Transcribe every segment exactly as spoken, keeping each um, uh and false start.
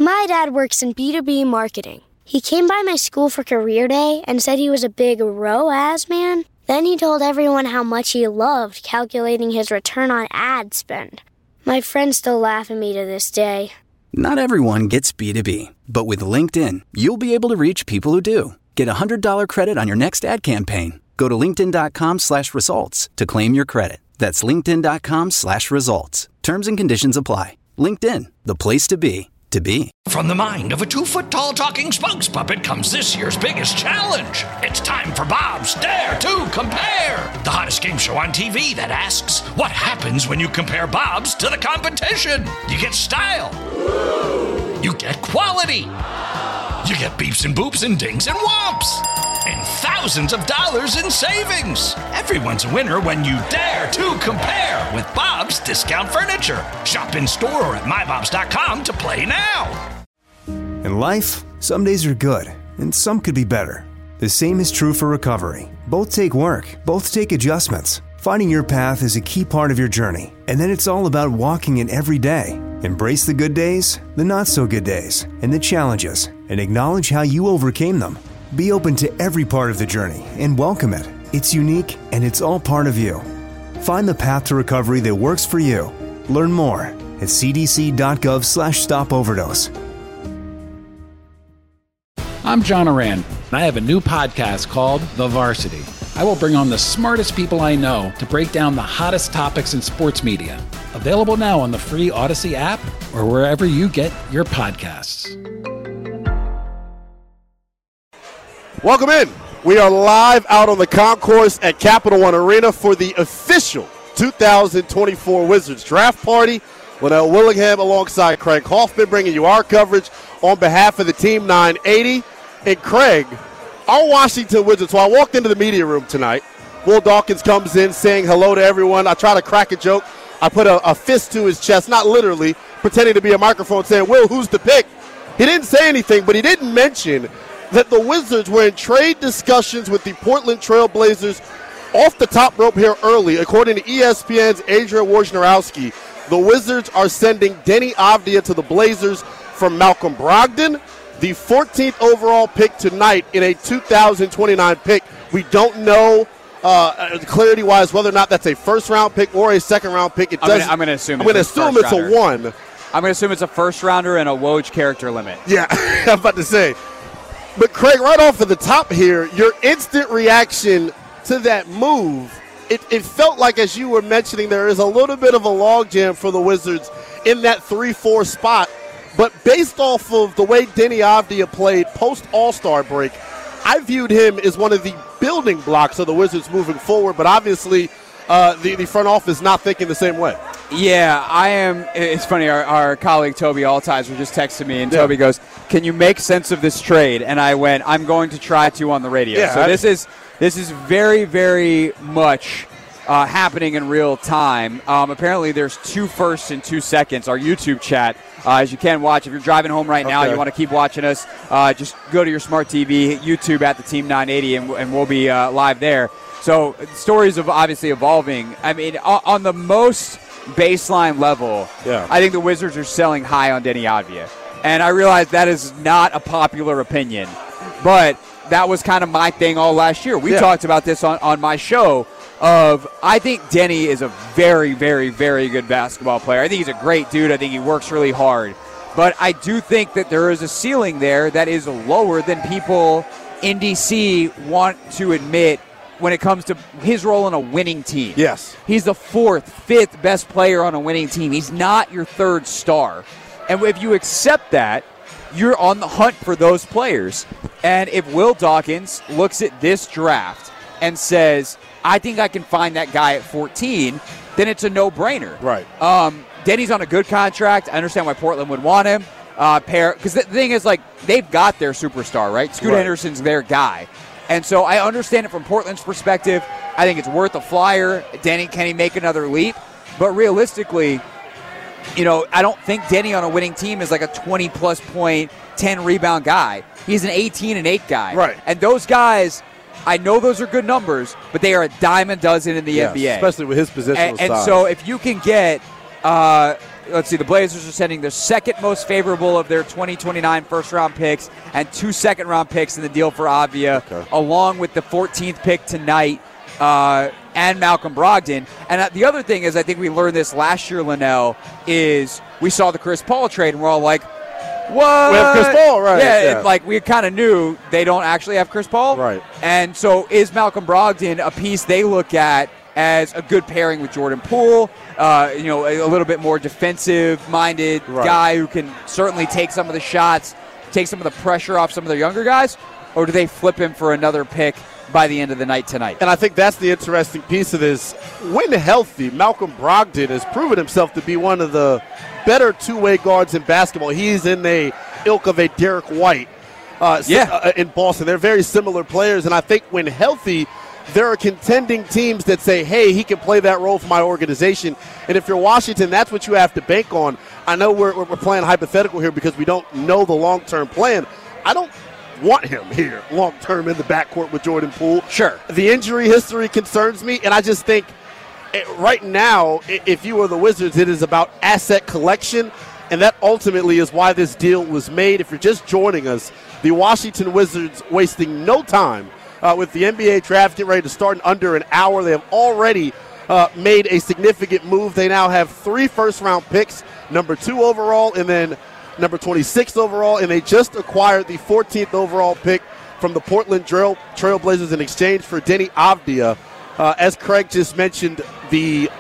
My dad works in B two B marketing. He came by my school for career day and said he was a big R O A S man. Then he told everyone how much he loved calculating his return on ad spend. My friends still laugh at me to this day. Not everyone gets B two B, but with LinkedIn, you'll be able to reach people who do. Get a one hundred dollars credit on your next ad campaign. Go to linkedin.com slash results to claim your credit. That's linkedin.com slash results. Terms and conditions apply. LinkedIn, the place to be, to be. From the mind of a two-foot-tall talking spokes puppet comes this year's biggest challenge. It's time for Bob's Dare to Compare, the hottest game show on T V that asks, what happens when you compare Bob's to the competition? You get style. You get quality. You get beeps and boops and dings and whomps. And thousands of dollars in savings. Everyone's a winner when you dare to compare with Bob's Discount Furniture. Shop in store or at my bobs dot com to play now. In life, some days are good, and some could be better. The same is true for recovery. Both take work, both take adjustments. Finding your path is a key part of your journey, and then it's all about walking it every day. Embrace the good days, the not-so-good days, and the challenges, and acknowledge how you overcame them. Be open to every part of the journey and welcome it. It's unique, and it's all part of you. Find the path to recovery that works for you. Learn more at cdc.gov slash stop overdose. I'm John Oran, and I have a new podcast called The Varsity. I will bring on the smartest people I know to break down the hottest topics in sports media. Available now on the free Odyssey app or wherever you get your podcasts. Welcome in. We are live out on the concourse at Capital One Arena for the official two thousand twenty-four Wizards Draft Party. Linnell Willingham alongside Craig Hoffman bringing you our coverage on behalf of the Team nine eighty. And Craig, our Washington Wizards, so I walked into the media room tonight. Will Dawkins comes in saying hello to everyone. I try to crack a joke. I put a, a fist to his chest, not literally, pretending to be a microphone saying, Will, who's the pick? He didn't say anything, but he didn't mention that the Wizards were in trade discussions with the Portland Trail Blazers off the top rope here early. According to E S P N's Adrian Wojnarowski, the Wizards are sending Deni Avdija to the Blazers from Malcolm Brogdon, the fourteenth overall pick tonight in a two thousand twenty-nine pick. We don't know uh, clarity-wise whether or not that's a first-round pick or a second-round pick. It I'm going to assume I'm going to assume it's a one. I'm going to assume it's a first-rounder and a Woj character limit. Yeah, I'm about to say. But, Craig, right off of the top here, your instant reaction to that move, it, it felt like, as you were mentioning, there is a little bit of a logjam for the Wizards in that three four spot. But based off of the way Deni Avdija played post-All-Star break, I viewed him as one of the building blocks of the Wizards moving forward. But obviously, uh, the, the front office not thinking the same way. Yeah, I am. It's funny. Our, our colleague Toby Altizer just texted me, and yeah. Toby goes, "Can you make sense of this trade?" And I went, "I'm going to try to on the radio." Yeah, so I, this is this is very, very much uh, happening in real time. Um, apparently, there's two firsts and two seconds. Our YouTube chat, uh, as you can watch. If you're driving home right now, okay. you want to keep watching us. Uh, just go to your smart T V, YouTube at the Team nine eighty, and, and we'll be uh, live there. So stories of obviously evolving. I mean, on the most baseline level, yeah. I think the Wizards are selling high on Deni Avdija. And I realize that is not a popular opinion, but that was kind of my thing all last year. We yeah. talked about this on, on my show of I think Deni is a very, very, very good basketball player. I think he's a great dude. I think he works really hard. But I do think that there is a ceiling there that is lower than people in D C want to admit when it comes to his role in a winning team. Yes. He's the fourth, fifth best player on a winning team. He's not your third star. And if you accept that, you're on the hunt for those players. And if Will Dawkins looks at this draft and says, I think I can find that guy at fourteen, then it's a no-brainer. Right. Um, Denny's on a good contract. I understand why Portland would want him. Uh, pair Because the thing is, like, they've got their superstar, right? Scoot right. Henderson's their guy. And so I understand it from Portland's perspective. I think it's worth a flyer. Deni, can he make another leap? But realistically, you know, I don't think Deni on a winning team is like a twenty-plus point, ten-rebound guy. He's an eighteen and eight guy. Right. And those guys, I know those are good numbers, but they are a dime a dozen in the yes, N B A. Especially with his positional and, and size. so if you can get uh, let's see, the Blazers are sending their second most favorable of their twenty twenty-nine first-round picks and two second-round picks in the deal for Avdia, okay. along with the fourteenth pick tonight uh, and Malcolm Brogdon. And uh, the other thing is, I think we learned this last year, Linnell, is we saw the Chris Paul trade, and we're all like, what? We have Chris Paul, right. Yeah, yeah. It, like we kind of knew they don't actually have Chris Paul. Right. And so is Malcolm Brogdon a piece they look at as a good pairing with Jordan Poole, uh, you know, a, a little bit more defensive-minded right. guy who can certainly take some of the shots, take some of the pressure off some of their younger guys, or do they flip him for another pick by the end of the night tonight? And I think that's the interesting piece of this. When healthy, Malcolm Brogdon has proven himself to be one of the better two-way guards in basketball. He's in the ilk of a Derek White uh, yeah. uh, in Boston. They're very similar players, and I think when healthy, there are contending teams that say, hey, he can play that role for my organization. And if you're Washington, that's what you have to bank on. I know we're, we're playing hypothetical here because we don't know the long-term plan. I don't want him here long-term in the backcourt with Jordan Poole. Sure. The injury history concerns me, and I just think right now, if you were the Wizards, it is about asset collection, and that ultimately is why this deal was made. If you're just joining us, the Washington Wizards wasting no time Uh, with the N B A draft getting ready to start in under an hour. They have already uh, made a significant move. They now have three first-round picks, number two overall and then number twenty-six overall, and they just acquired the fourteenth overall pick from the Portland Trail Trailblazers in exchange for Deni Avdia. Uh, as Craig just mentioned, the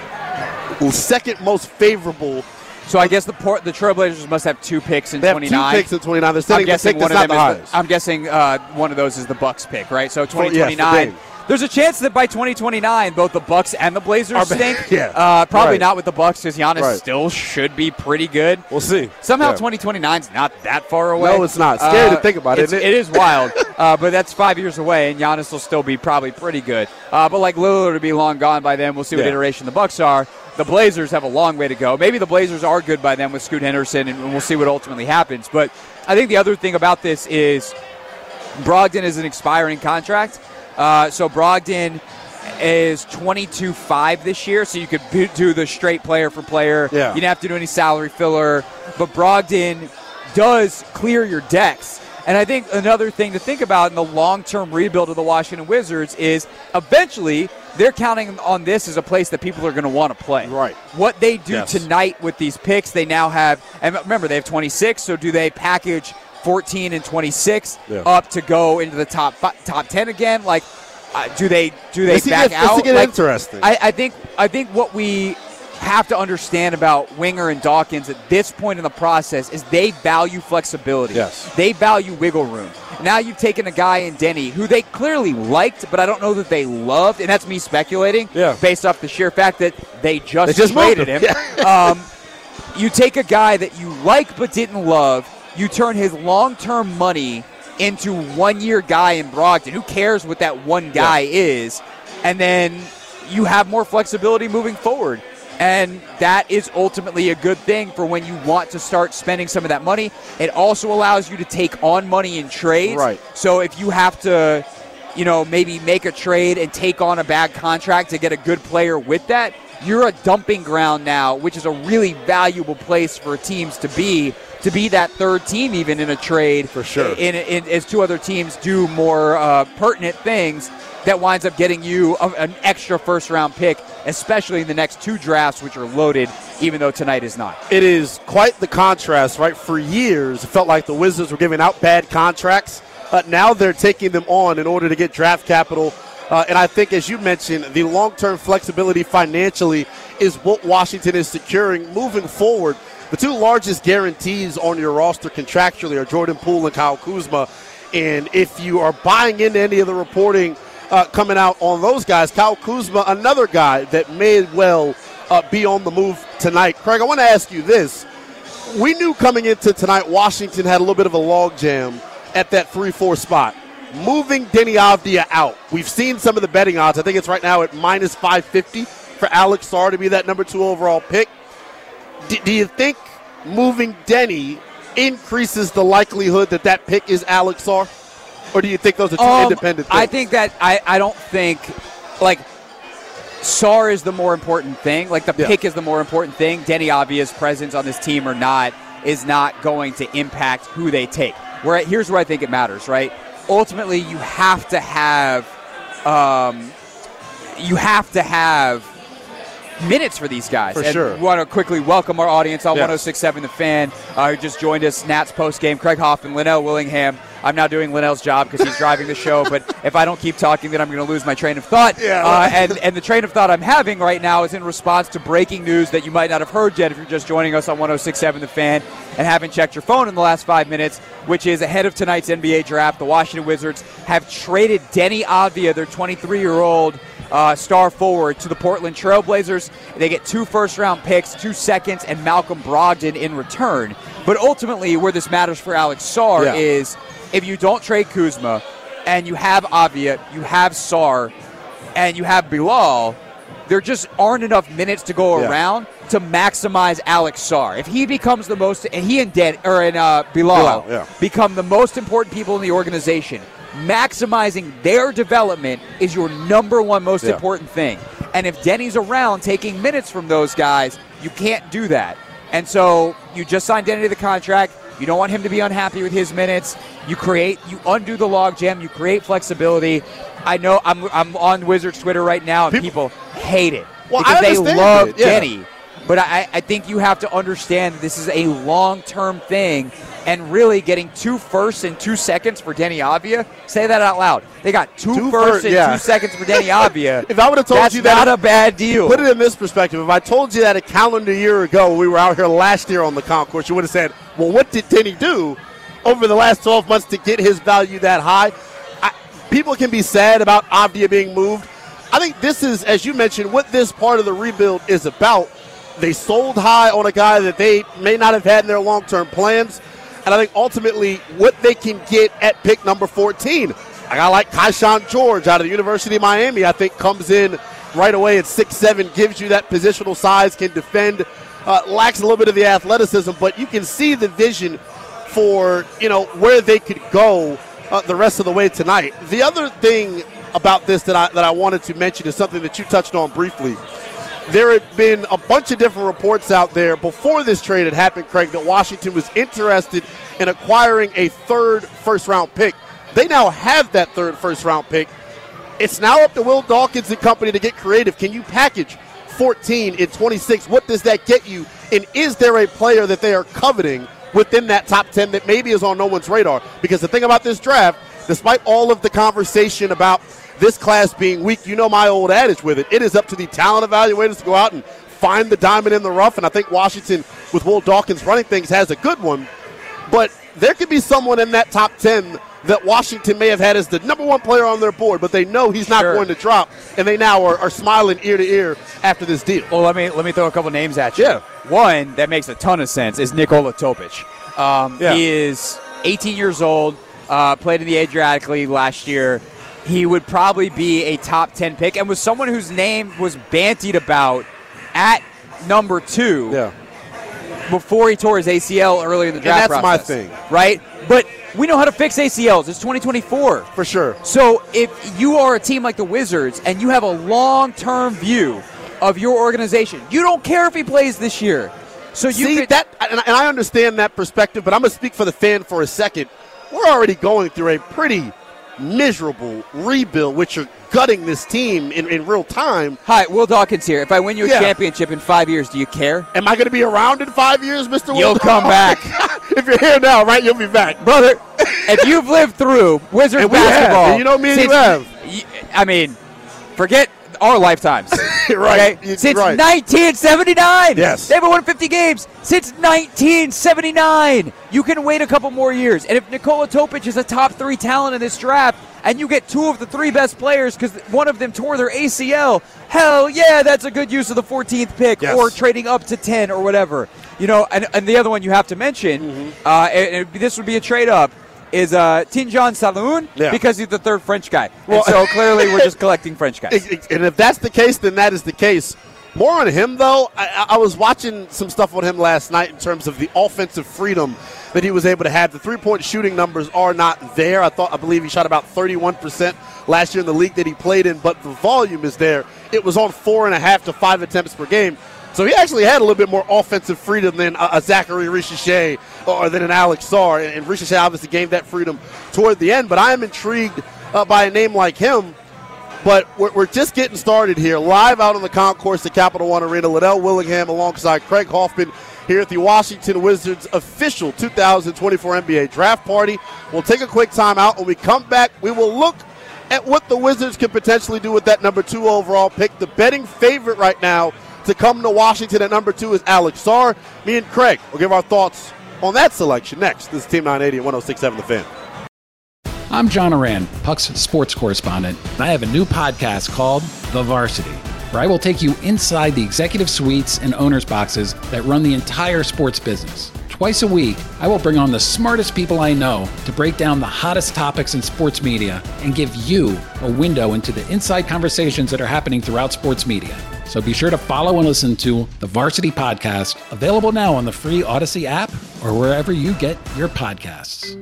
second most favorable. So I guess the Port, the Trailblazers must have two picks in they have twenty-nine. Two picks in twenty-nine. They're setting I'm guessing the pick one that's of not them the is highest. the, I'm guessing uh, one of those is the Bucks pick, right? So twenty twenty-nine. For, yes, there's a chance that by twenty twenty-nine, both the Bucks and the Blazers Are, stink. yeah, uh, probably right. not with the Bucks because Giannis right. still should be pretty good. We'll see. Somehow yeah. twenty twenty-nine is not that far away. No, it's not. Scary uh, to think about, isn't it? It is wild, uh, but that's five years away, and Giannis will still be probably pretty good. Uh, but like Lillard will be long gone by then. We'll see what yeah. iteration the Bucks are. The Blazers have a long way to go. Maybe the Blazers are good by then with Scoot Henderson, and we'll see what ultimately happens. But I think the other thing about this is Brogdon is an expiring contract. Uh, so Brogdon is twenty-two five this year, so you could do the straight player for player. Yeah. You don't have to do any salary filler. But Brogdon does clear your decks. And I think another thing to think about in the long-term rebuild of the Washington Wizards is eventually they're counting on this as a place that people are going to want to play. Right. What they do yes. tonight with these picks, they now have, and remember, they have twenty-six, so do they package fourteen and twenty-six yeah. up to go into the top top ten again? Like, uh, do they do they Let's back get, out? Let's get like, interesting. I, I think I think what we have to understand about Winger and Dawkins at this point in the process is they value flexibility. Yes. They value wiggle room. Now you've taken a guy in Deni who they clearly liked, but I don't know that they loved, and that's me speculating yeah. based off the sheer fact that they just, they just traded him. him. Yeah. um, you take a guy that you like but didn't love, you turn his long-term money into one-year guy in Brogdon. Who cares what that one guy yeah. is? And then you have more flexibility moving forward. And that is ultimately a good thing for when you want to start spending some of that money. It also allows you to take on money in trades. Right. So if you have to, you know, maybe make a trade and take on a bad contract to get a good player with that, you're a dumping ground now, which is a really valuable place for teams to be, to be that third team even in a trade. For sure. In, in, as two other teams do more uh, pertinent things that winds up getting you a, an extra first-round pick, especially in the next two drafts, which are loaded, even though tonight is not. It is quite the contrast, right? For years, it felt like the Wizards were giving out bad contracts. Uh, now they're taking them on in order to get draft capital. Uh, and I think, as you mentioned, the long-term flexibility financially is what Washington is securing moving forward. The two largest guarantees on your roster contractually are Jordan Poole and Kyle Kuzma. And if you are buying into any of the reporting uh, coming out on those guys, Kyle Kuzma, another guy that may well uh, be on the move tonight. Craig, I want to ask you this. We knew coming into tonight Washington had a little bit of a logjam at that three four spot. Moving Deni Avdia out. We've seen some of the betting odds. I think it's right now at minus five fifty for Alex Sarr to be that number two overall pick. D- do you think moving Deni increases the likelihood that that pick is Alex Sarr? Or do you think those are two um, independent things? I think that I, I don't think, like, Sarr is the more important thing. Like, the yeah. pick is the more important thing. Deni Avia's presence on this team or not is not going to impact who they take. Where here's where I think it matters, right? Ultimately, you have to have, um, you have to have minutes for these guys. For and sure. We want to quickly welcome our audience on yes. one oh six point seven The Fan, uh, who just joined us. Nats post-game, Craig Hoffman, Linnell Willingham. I'm now doing Linnell's job because he's driving the show, but if I don't keep talking, then I'm going to lose my train of thought. Yeah. Uh, and, and the train of thought I'm having right now is in response to breaking news that you might not have heard yet if you're just joining us on one oh six point seven The Fan and haven't checked your phone in the last five minutes, which is ahead of tonight's N B A draft. The Washington Wizards have traded Deni Avdija, their twenty-three-year-old Uh, star forward, to the Portland Trailblazers. They get two first-round picks, two seconds, and Malcolm Brogdon in return. But ultimately, where this matters for Alex Sarr yeah. is if you don't trade Kuzma and you have Avdija, you have Sarr, and you have Bilal, there just aren't enough minutes to go yeah. around to maximize Alex Sarr. If he becomes the most, and he and Den, or and uh, Bilal, Bilal yeah. become the most important people in the organization, maximizing their development is your number one most yeah. important thing. And if Denny's around taking minutes from those guys, you can't do that. And so you just signed Denny to the contract. You don't want him to be unhappy with his minutes. You create, you undo the logjam. You create flexibility. I know I'm I'm on Wizards Twitter right now, and people, people hate it well, because they love it, yeah. Denny. But I, I think you have to understand that this is a long-term thing, and really getting two firsts and two seconds for Deni Avdija, say that out loud. They got two, two firsts first, and yeah. two seconds for Deni Avdija. If I would have told that's you that, not a bad deal. Put it in this perspective. If I told you that a calendar year ago when we were out here last year on the concourse, you would have said, well, what did Deni do over the last twelve months to get his value that high? I, people can be sad about Avdija being moved. I think this is, as you mentioned, what this part of the rebuild is about. They sold high on a guy that they may not have had in their long-term plans. And I think ultimately what they can get at pick number fourteen, a guy like Keyshawn George out of the University of Miami, I think comes in right away at six seven, gives you that positional size, can defend, uh, lacks a little bit of the athleticism, but you can see the vision for, you know, where they could go uh, the rest of the way tonight. The other thing about this that I, that I wanted to mention is something that you touched on briefly. There had been a bunch of different reports out there before this trade had happened, Craig, that Washington was interested in acquiring a third first-round pick. They now have that third first-round pick. It's now up to Will Dawkins and company to get creative. Can you package fourteen in twenty-six? What does that get you? And is there a player that they are coveting within that top ten that maybe is on no one's radar? Because the thing about this draft, despite all of the conversation about this class being weak, you know my old adage with it. It is up to the talent evaluators to go out and find the diamond in the rough, and I think Washington, with Will Dawkins running things, has a good one. But there could be someone in that top ten that Washington may have had as the number one player on their board, but they know he's not sure. going to drop, and they now are, are smiling ear to ear after this deal. Well, let me let me throw a couple names at you. Yeah. One that makes a ton of sense is Nikola Topic. Um, yeah. He is eighteen years old, uh, played in the Adriatic League last year. He would probably be a top ten pick and was someone whose name was bantied about at number two Yeah. before he tore his A C L early in the draft And that's process. my thing. Right? But we know how to fix A C Ls. It's twenty twenty-four. For sure. So if you are a team like the Wizards and you have a long-term view of your organization, you don't care if he plays this year. So you See, could, that, and I understand that perspective, but I'm going to speak for the fan for a second. We're already going through a pretty miserable rebuild, which are gutting this team in, in real time. Hi, Will Dawkins here. If I win you a Yeah. championship in five years, do you care? Am I going to be around in five years, Mister Will? You'll come back. If you're here now, right, you'll be back. Brother, if you've lived through Wizards And we have. basketball. And you know me and since- you have. y- I mean, forget our lifetimes. Right. Okay? Since Right. nineteen seventy-nine. Yes. They haven't won fifty games since nineteen seventy-nine. You can wait a couple more years. And if Nikola Topic is a top three talent in this draft, and you get two of the three best players because one of them tore their A C L, hell yeah, that's a good use of the fourteenth pick Yes. or trading up to ten or whatever. You know, and, and the other one you have to mention, Mm-hmm. uh, and, and this would be a trade-up, is uh, Tinjan Saloon Yeah. because he's the third French guy. Well- and so clearly we're just collecting French guys. And if that's the case, then that is the case. More on him, though. I, I was watching some stuff on him last night in terms of the offensive freedom that he was able to have. The three-point shooting numbers are not there. I thought, I believe he shot about thirty-one percent last year in the league that he played in, but the volume is there. It was on four and a half to five attempts per game. So he actually had a little bit more offensive freedom than a, a Zachary Richelet or than an Alex Sarr. And, and Richelet obviously gained that freedom toward the end. But I am intrigued uh, by a name like him. But we're, we're just getting started here, live out on the concourse at Capital One Arena. Liddell Willingham alongside Craig Hoffman here at the Washington Wizards official two thousand twenty-four N B A Draft Party. We'll take a quick timeout. When we come back, we will look at what the Wizards can potentially do with that number two overall pick. The betting favorite right now to come to Washington at number two is Alex Sarr. Me and Craig will give our thoughts on that selection next. This is Team nine eighty and one oh six point seven The Fan. I'm John Oran, Puck's sports correspondent, and I have a new podcast called The Varsity, where I will take you inside the executive suites and owners' boxes that run the entire sports business. Twice a week, I will bring on the smartest people I know to break down the hottest topics in sports media and give you a window into the inside conversations that are happening throughout sports media. So be sure to follow and listen to The Varsity Podcast, available now on the free Odyssey app or wherever you get your podcasts.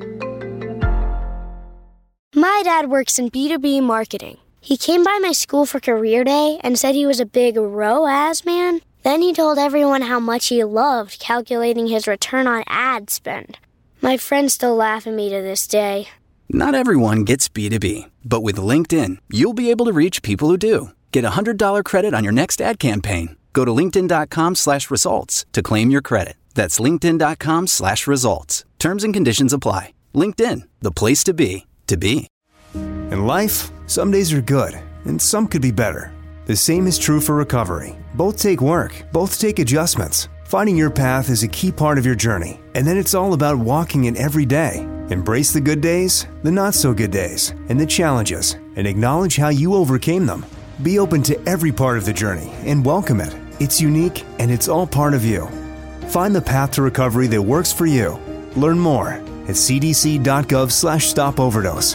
My dad works in B two B marketing. He came by my school for career day and said he was a big R O A S man. Then he told everyone how much he loved calculating his return on ad spend. My friends still laugh at me to this day. Not everyone gets B two B, but with LinkedIn, you'll be able to reach people who do. Get a one hundred dollars credit on your next ad campaign. Go to linkedin.com slash results to claim your credit. That's linkedin.com slash results. Terms and conditions apply. LinkedIn, the place to be, to be. In life, some days are good, and some could be better. The same is true for recovery. Both take work, both take adjustments. Finding your path is a key part of your journey, and then it's all about walking it every day. Embrace the good days, the not-so-good days, and the challenges, and acknowledge how you overcame them. Be open to every part of the journey and welcome it. It's unique, and it's all part of you. Find the path to recovery that works for you. Learn more at cdc.gov slash stop overdose.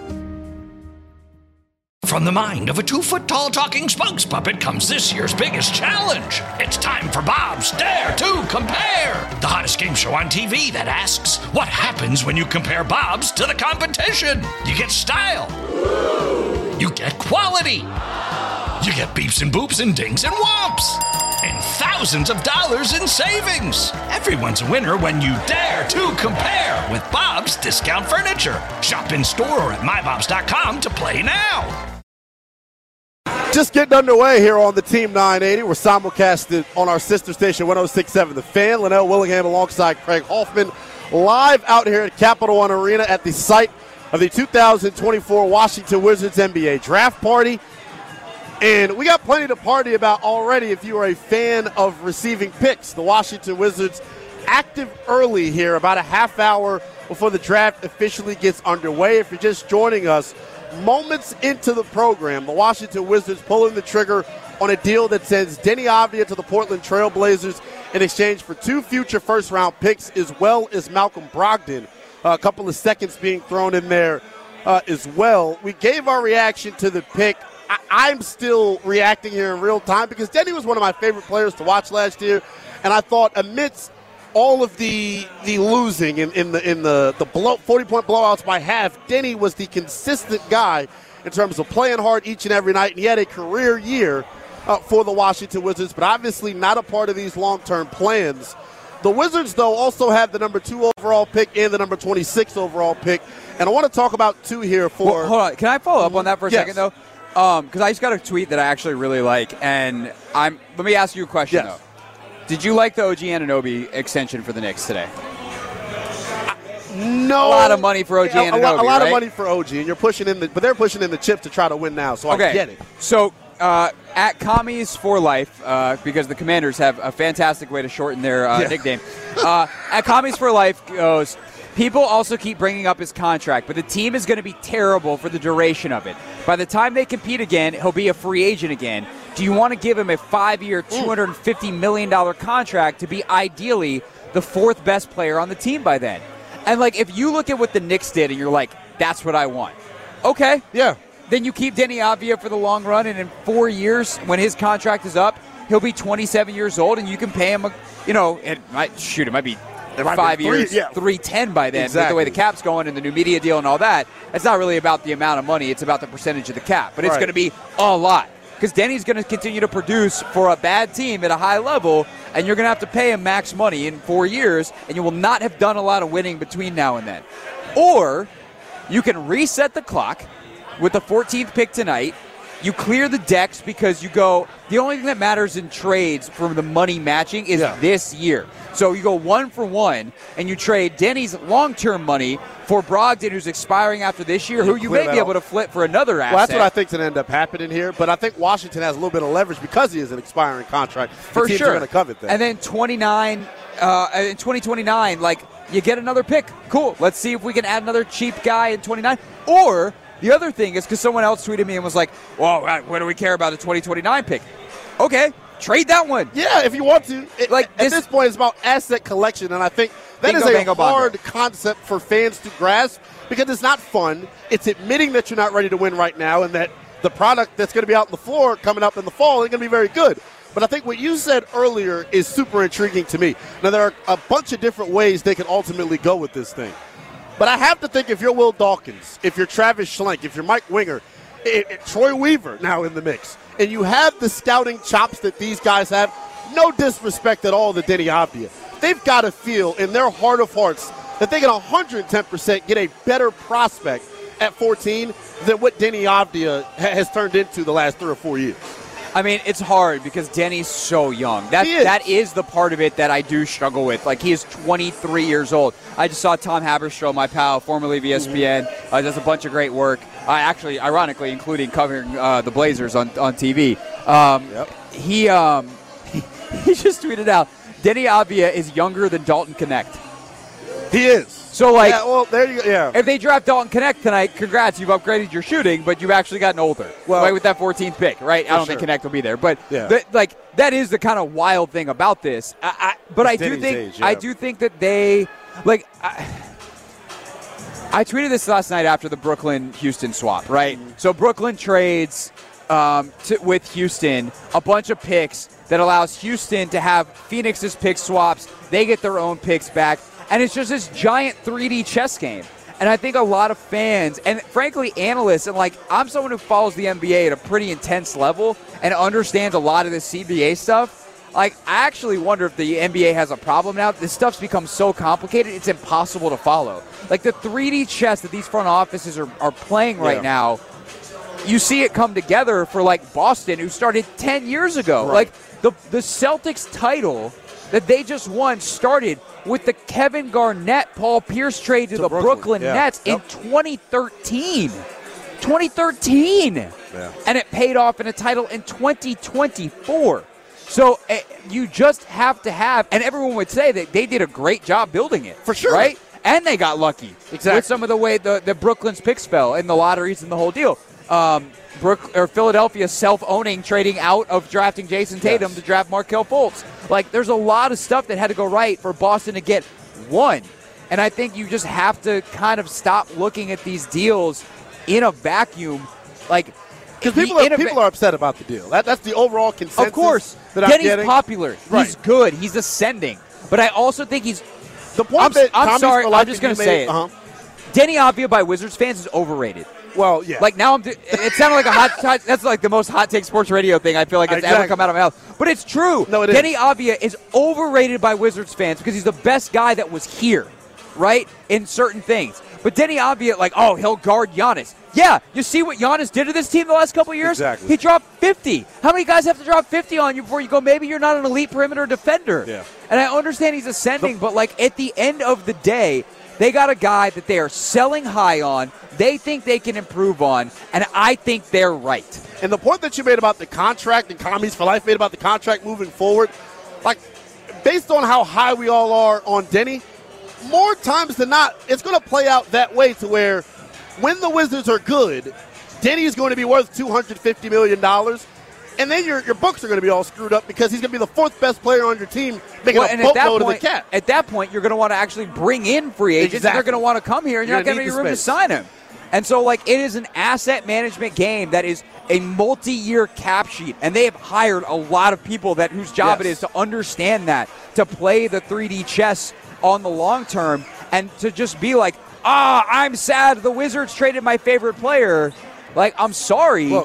From the mind of a two-foot-tall talking spokes puppet comes this year's biggest challenge. It's time for Bob's Dare to Compare, the hottest game show on T V that asks, what happens when you compare Bobs to the competition? You get style. You get quality. You get beeps and boops and dings and whomps. And thousands of dollars in savings. Everyone's a winner when you dare to compare with Bob's Discount Furniture. Shop in store or at my bobs dot com to play now. Just getting underway here on the Team nine eighty. We're simulcasted on our sister station, one oh six point seven The Fan. Liddell Willingham alongside Craig Hoffman, live out here at Capital One Arena at the site of the two thousand twenty-four Washington Wizards N B A Draft Party. And we got plenty to party about already if you are a fan of receiving picks. The Washington Wizards active early here, about a half hour before the draft officially gets underway. If you're just joining us, moments into the program, the Washington Wizards pulling the trigger on a deal that sends Deni Avdija to the Portland Trail Blazers in exchange for two future first-round picks, as well as Malcolm Brogdon. Uh, a couple of seconds being thrown in there uh, as well. We gave our reaction to the pick. I- I'm still reacting here in real time because Deni was one of my favorite players to watch last year, and I thought amidst all of the the losing in, in the in the the blow, forty-point blowouts by half, Deni was the consistent guy in terms of playing hard each and every night, and he had a career year uh, for the Washington Wizards, but obviously not a part of these long-term plans. The Wizards, though, also have the number two overall pick and the number twenty-six overall pick, and I want to talk about two here for... Well, hold on. Can I follow up on that for a yes. second, though? Because um, I just got a tweet that I actually really like, and I'm. Let me ask you a question, yes. though. Did you like the O G Anunoby extension for the Knicks today? No. A lot of money for O G yeah, Anunoby, A lot, a lot right? of money for O G, and you're pushing in the, but they're pushing in the chips to try to win now, so okay. I get it. So uh, at Commies for Life, uh, because the Commanders have a fantastic way to shorten their uh, yeah. nickname. Uh, at Commies for Life goes, people also keep bringing up his contract, but the team is going to be terrible for the duration of it. By the time they compete again, he'll be a free agent again. Do you want to give him a five-year, two hundred fifty million dollars contract to be ideally the fourth best player on the team by then? And, like, if you look at what the Knicks did and you're like, that's what I want. Okay. Yeah. Then you keep Deni Avdija for the long run, and in four years, when his contract is up, he'll be twenty-seven years old, and you can pay him, a, you know, it might, shoot, it might be It might five be three, years, yeah. three ten by then, Exactly. with the way the cap's going and the new media deal and all that. It's not really about the amount of money. It's about the percentage of the cap. But it's Right. going to be a lot because Denny's going to continue to produce for a bad team at a high level, and you're going to have to pay him max money in four years, and you will not have done a lot of winning between now and then. Or you can reset the clock with the fourteenth pick tonight. You clear the decks because you go, the only thing that matters in trades from the money matching is Yeah. this year. So you go one for one, and you trade Denny's long-term money for Brogdon, who's expiring after this year, You who you clear may that be able off. to flip for another asset. Well, that's what I think's going to end up happening here. But I think Washington has a little bit of leverage because he is an expiring contract. For the teams sure. are going to covet that. And then twenty-nine, uh, in twenty twenty-nine, like, you get another pick. Cool. Let's see if we can add another cheap guy in twenty-nine. Or the other thing is because someone else tweeted me and was like, well, what do we care about the twenty twenty-nine pick? Okay, trade that one. Yeah, if you want to. It, Like at this- this point, it's about asset collection, and I think that Bingo, is a bango, bongo. hard concept for fans to grasp because it's not fun. It's admitting that you're not ready to win right now and that the product that's going to be out on the floor coming up in the fall isn't going to be very good. But I think what you said earlier is super intriguing to me. Now, there are a bunch of different ways they can ultimately go with this thing. But I have to think if you're Will Dawkins, if you're Travis Schlenk, if you're Mike Winger, it, it, Troy Weaver now in the mix, and you have the scouting chops that these guys have, no disrespect at all to Denny Avdia. They've got to feel in their heart of hearts that they can one hundred ten percent get a better prospect at fourteen than what Denny Avdia ha- has turned into the last three or four years. I mean, it's hard because Denny's so young. That He is. that is the part of it that I do struggle with. Like, he is twenty-three years old. I just saw Tom Haberstroh, my pal, formerly of E S P N, uh, does a bunch of great work. Uh, actually, ironically, including covering uh, the Blazers on on T V. Um, Yep. He um, he just tweeted out, Denny Avdia is younger than Dalton Connect. He is. So, like, yeah, well, there you go. Yeah. if they draft Dalton Connect tonight, congrats, you've upgraded your shooting, but you've actually gotten older. Well, right, with that fourteenth pick, right? I don't sure. think Connect will be there, but Yeah. th- like that is the kind of wild thing about this. I, I, but I do Denny's think age, yeah. I do think that they like. I, I tweeted this last night after the Brooklyn-Houston swap, right? Mm-hmm. So Brooklyn trades um, to, with Houston a bunch of picks that allows Houston to have Phoenix's pick swaps. They get their own picks back. And it's just this giant three D chess game. And I think a lot of fans, and frankly analysts, and like I'm someone who follows the N B A at a pretty intense level and understands a lot of this C B A stuff. Like, I actually wonder if the N B A has a problem now. This stuff's become so complicated, it's impossible to follow. Like, the three D chess that these front offices are, are playing right Yeah. now, you see it come together for, like, Boston, who started ten years ago. Right. Like, the, the Celtics title that they just won started with the Kevin Garnett, Paul Pierce trade to, To the Brooklyn, Brooklyn yeah. Nets Yep. in twenty thirteen. twenty thirteen. Yeah. And it paid off in a title in twenty twenty-four. So uh, you just have to have, and everyone would say that they did a great job building it. For sure. Right? And they got lucky. Exactly. With some of the way the, the Brooklyn's picks fell in the lotteries and the whole deal. Um, Brook, or Philadelphia self-owning, trading out of drafting Jason Tatum Yes. to draft Markelle Fultz. Like, there's a lot of stuff that had to go right for Boston to get one. And I think you just have to kind of stop looking at these deals in a vacuum. Like, Because the people, are, innova- people are upset about the deal. That, that's the overall consensus. Of course. that I'm Denny's getting. popular. Right. He's good. He's ascending. But I also think he's The point I'm, that I'm Tommy's sorry. Philosophy I'm just going to made- say it. Uh-huh. Denny Avdia by Wizards fans is overrated. Well, yeah. Like, now I'm. Do- it sounded like a hot. hot that's like the most hot take sports radio thing I feel like it's Exactly. ever come out of my mouth. But it's true. No, it Denny is. Avdia is overrated by Wizards fans because he's the best guy that was here, right? In certain things. But Denny Avdia, like, oh, he'll guard Giannis. Yeah, you see what Giannis did to this team the last couple of years? Exactly. He dropped fifty. How many guys have to drop fifty on you before you go, maybe you're not an elite perimeter defender? Yeah. And I understand he's ascending, but, like, at the end of the day, they got a guy that they are selling high on, they think they can improve on, and I think they're right. And the point that you made about the contract and Commies for Life made about the contract moving forward, like, based on how high we all are on Denny, more times than not, it's going to play out that way to where when the Wizards are good, Denny is going to be worth two hundred fifty million dollars. And then your, your books are going to be all screwed up because he's going to be the fourth best player on your team, making Well, a and at that boatload of the point, cap. At that point, you're going to want to actually bring in free agents, and they're Exactly. going to want to come here, and you're, You're not going gonna to need have any the room to space. sign him. And so, like, it is an asset management game that is a multi-year cap sheet, and they have hired a lot of people that whose job yes. it is to understand that, to play the three D chess on the long term, and to just be like, ah, I'm sad the Wizards traded my favorite player. Like, I'm sorry. Look,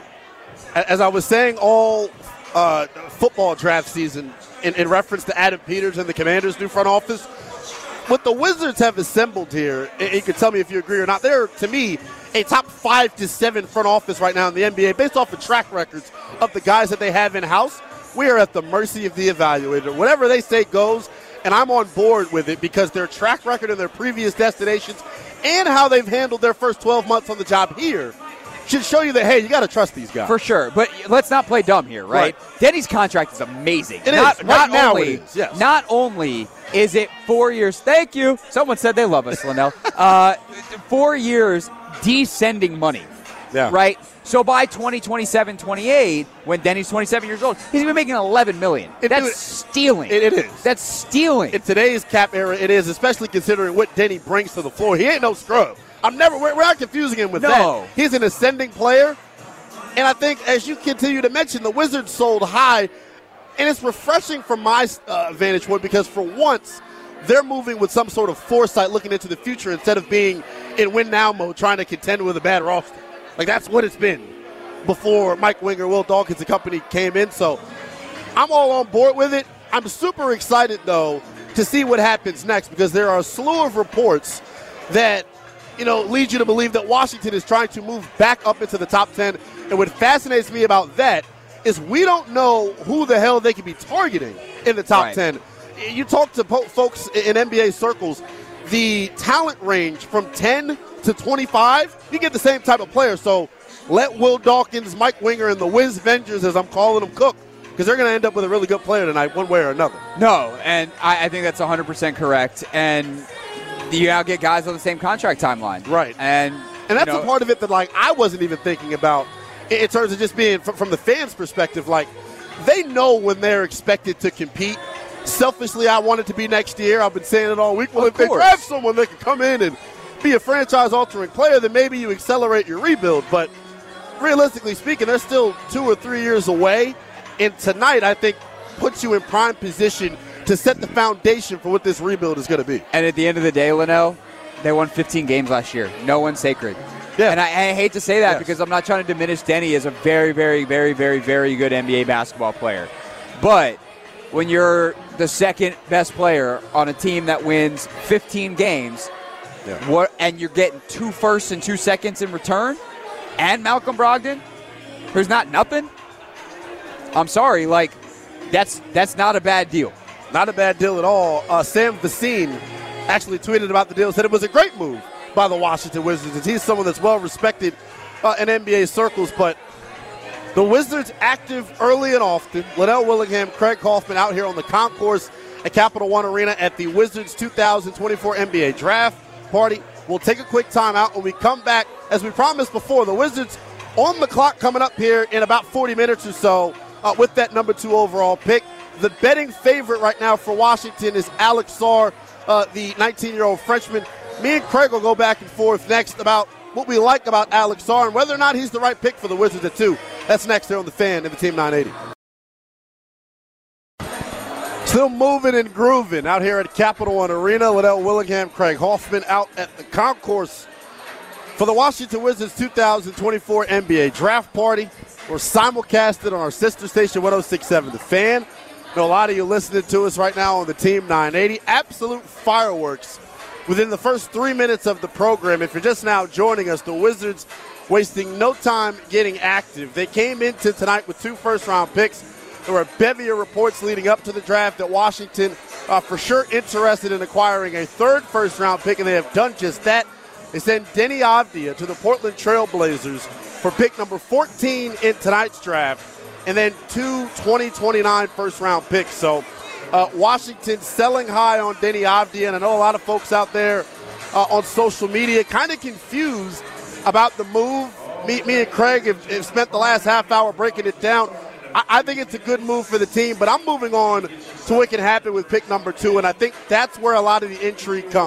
as I was saying all uh, football draft season in, in reference to Adam Peters and the Commanders' new front office, what the Wizards have assembled here, and you can tell me if you agree or not, they're, to me, a top five to seven front office right now in the N B A based off of track records of the guys that they have in-house. We are at the mercy of the evaluator. Whatever they say goes, and I'm on board with it because their track record in their previous destinations and how they've handled their first twelve months on the job here should show you that, hey, you got to trust these guys. For sure. But let's not play dumb here, right? right. Denny's contract is amazing. It not, is. Right not now only, it is, yes. Not only is it four years. Thank you. Someone said they love us, Linnell. uh, four years descending money, yeah. right? So by twenty twenty-seven twenty-eight, when Denny's twenty-seven years old, he's going to be making eleven million dollars. It, That's it, stealing. It, it is. That's stealing. In today's cap era, it is, especially considering what Denny brings to the floor. He ain't no scrub. I'm never. We're, we're not confusing him with no. that. He's an ascending player, and I think as you continue to mention, the Wizards sold high, and it's refreshing from my uh, vantage point because for once they're moving with some sort of foresight, looking into the future instead of being in win now mode, trying to contend with a bad roster. Like that's what it's been before Mike Winger, Will Dawkins, and company came in. So I'm all on board with it. I'm super excited though to see what happens next because there are a slew of reports that, you know, lead you to believe that Washington is trying to move back up into the top ten. And what fascinates me about that is we don't know who the hell they could be targeting in the top right. ten. You talk to po- folks in N B A circles, the talent range from ten to twenty-five, you get the same type of player. So let Will Dawkins, Mike Winger, and the Wiz Vengers, as I'm calling them, cook because they're going to end up with a really good player tonight one way or another. No, and I, I think that's one hundred percent correct. And you now get guys on the same contract timeline. Right. And and that's you know, the part of it that, like, I wasn't even thinking about in, in terms of just being from, from the fans' perspective. Like, they know when they're expected to compete. Selfishly, I want it to be next year. I've been saying it all week. Well, of if they course. draft someone that can come in and be a franchise-altering player, then maybe you accelerate your rebuild. But realistically speaking, they're still two or three years away. And tonight, I think, puts you in prime position to set the foundation for what this rebuild is going to be. And at the end of the day, Linnell, they won fifteen games last year. No one's sacred. Yeah. And I, I hate to say that yes. because I'm not trying to diminish Denny as a very, very, very, very, very good N B A basketball player. But when you're the second best player on a team that wins fifteen games, yeah. what, and you're getting two firsts and two seconds in return, and Malcolm Brogdon, who's not nothing, I'm sorry, like, that's that's not a bad deal. Not a bad deal at all. Uh, Sam Vecine actually tweeted about the deal, said it was a great move by the Washington Wizards. He's someone that's well respected uh, in N B A circles, but the Wizards active early and often. Linnell Willingham, Craig Hoffman out here on the concourse at Capital One Arena at the Wizards two thousand twenty-four N B A Draft Party. We'll take a quick time out when we come back. As we promised before, the Wizards on the clock coming up here in about forty minutes or so uh, with that number two overall pick. The betting favorite right now for Washington is Alex Sarr, uh, the nineteen-year-old Frenchman. Me and Craig will go back and forth next about what we like about Alex Sarr and whether or not he's the right pick for the Wizards at two. That's next here on The Fan and the Team nine eighty. Still moving and grooving out here at Capital One Arena. Linnell Willingham, Craig Hoffman out at the concourse for the Washington Wizards two thousand twenty-four N B A Draft Party. We're simulcasted on our sister station, one oh six point seven The Fan. I know a lot of you listening to us right now on the Team nine eighty. Absolute fireworks within the first three minutes of the program. If you're just now joining us, the Wizards wasting no time getting active. They came into tonight with two first-round picks. There were a bevy of reports leading up to the draft that Washington uh, for sure interested in acquiring a third first-round pick, and they have done just that. They send Deni Avdija to the Portland Trail Blazers for pick number fourteen in tonight's draft, and then two twenty twenty-nine first-round picks. So uh, Washington selling high on Deni Avdija, and I know a lot of folks out there uh, on social media kind of confused about the move. Me, me and Craig have, have spent the last half hour breaking it down. I, I think it's a good move for the team, but I'm moving on to what can happen with pick number two, and I think that's where a lot of the intrigue comes.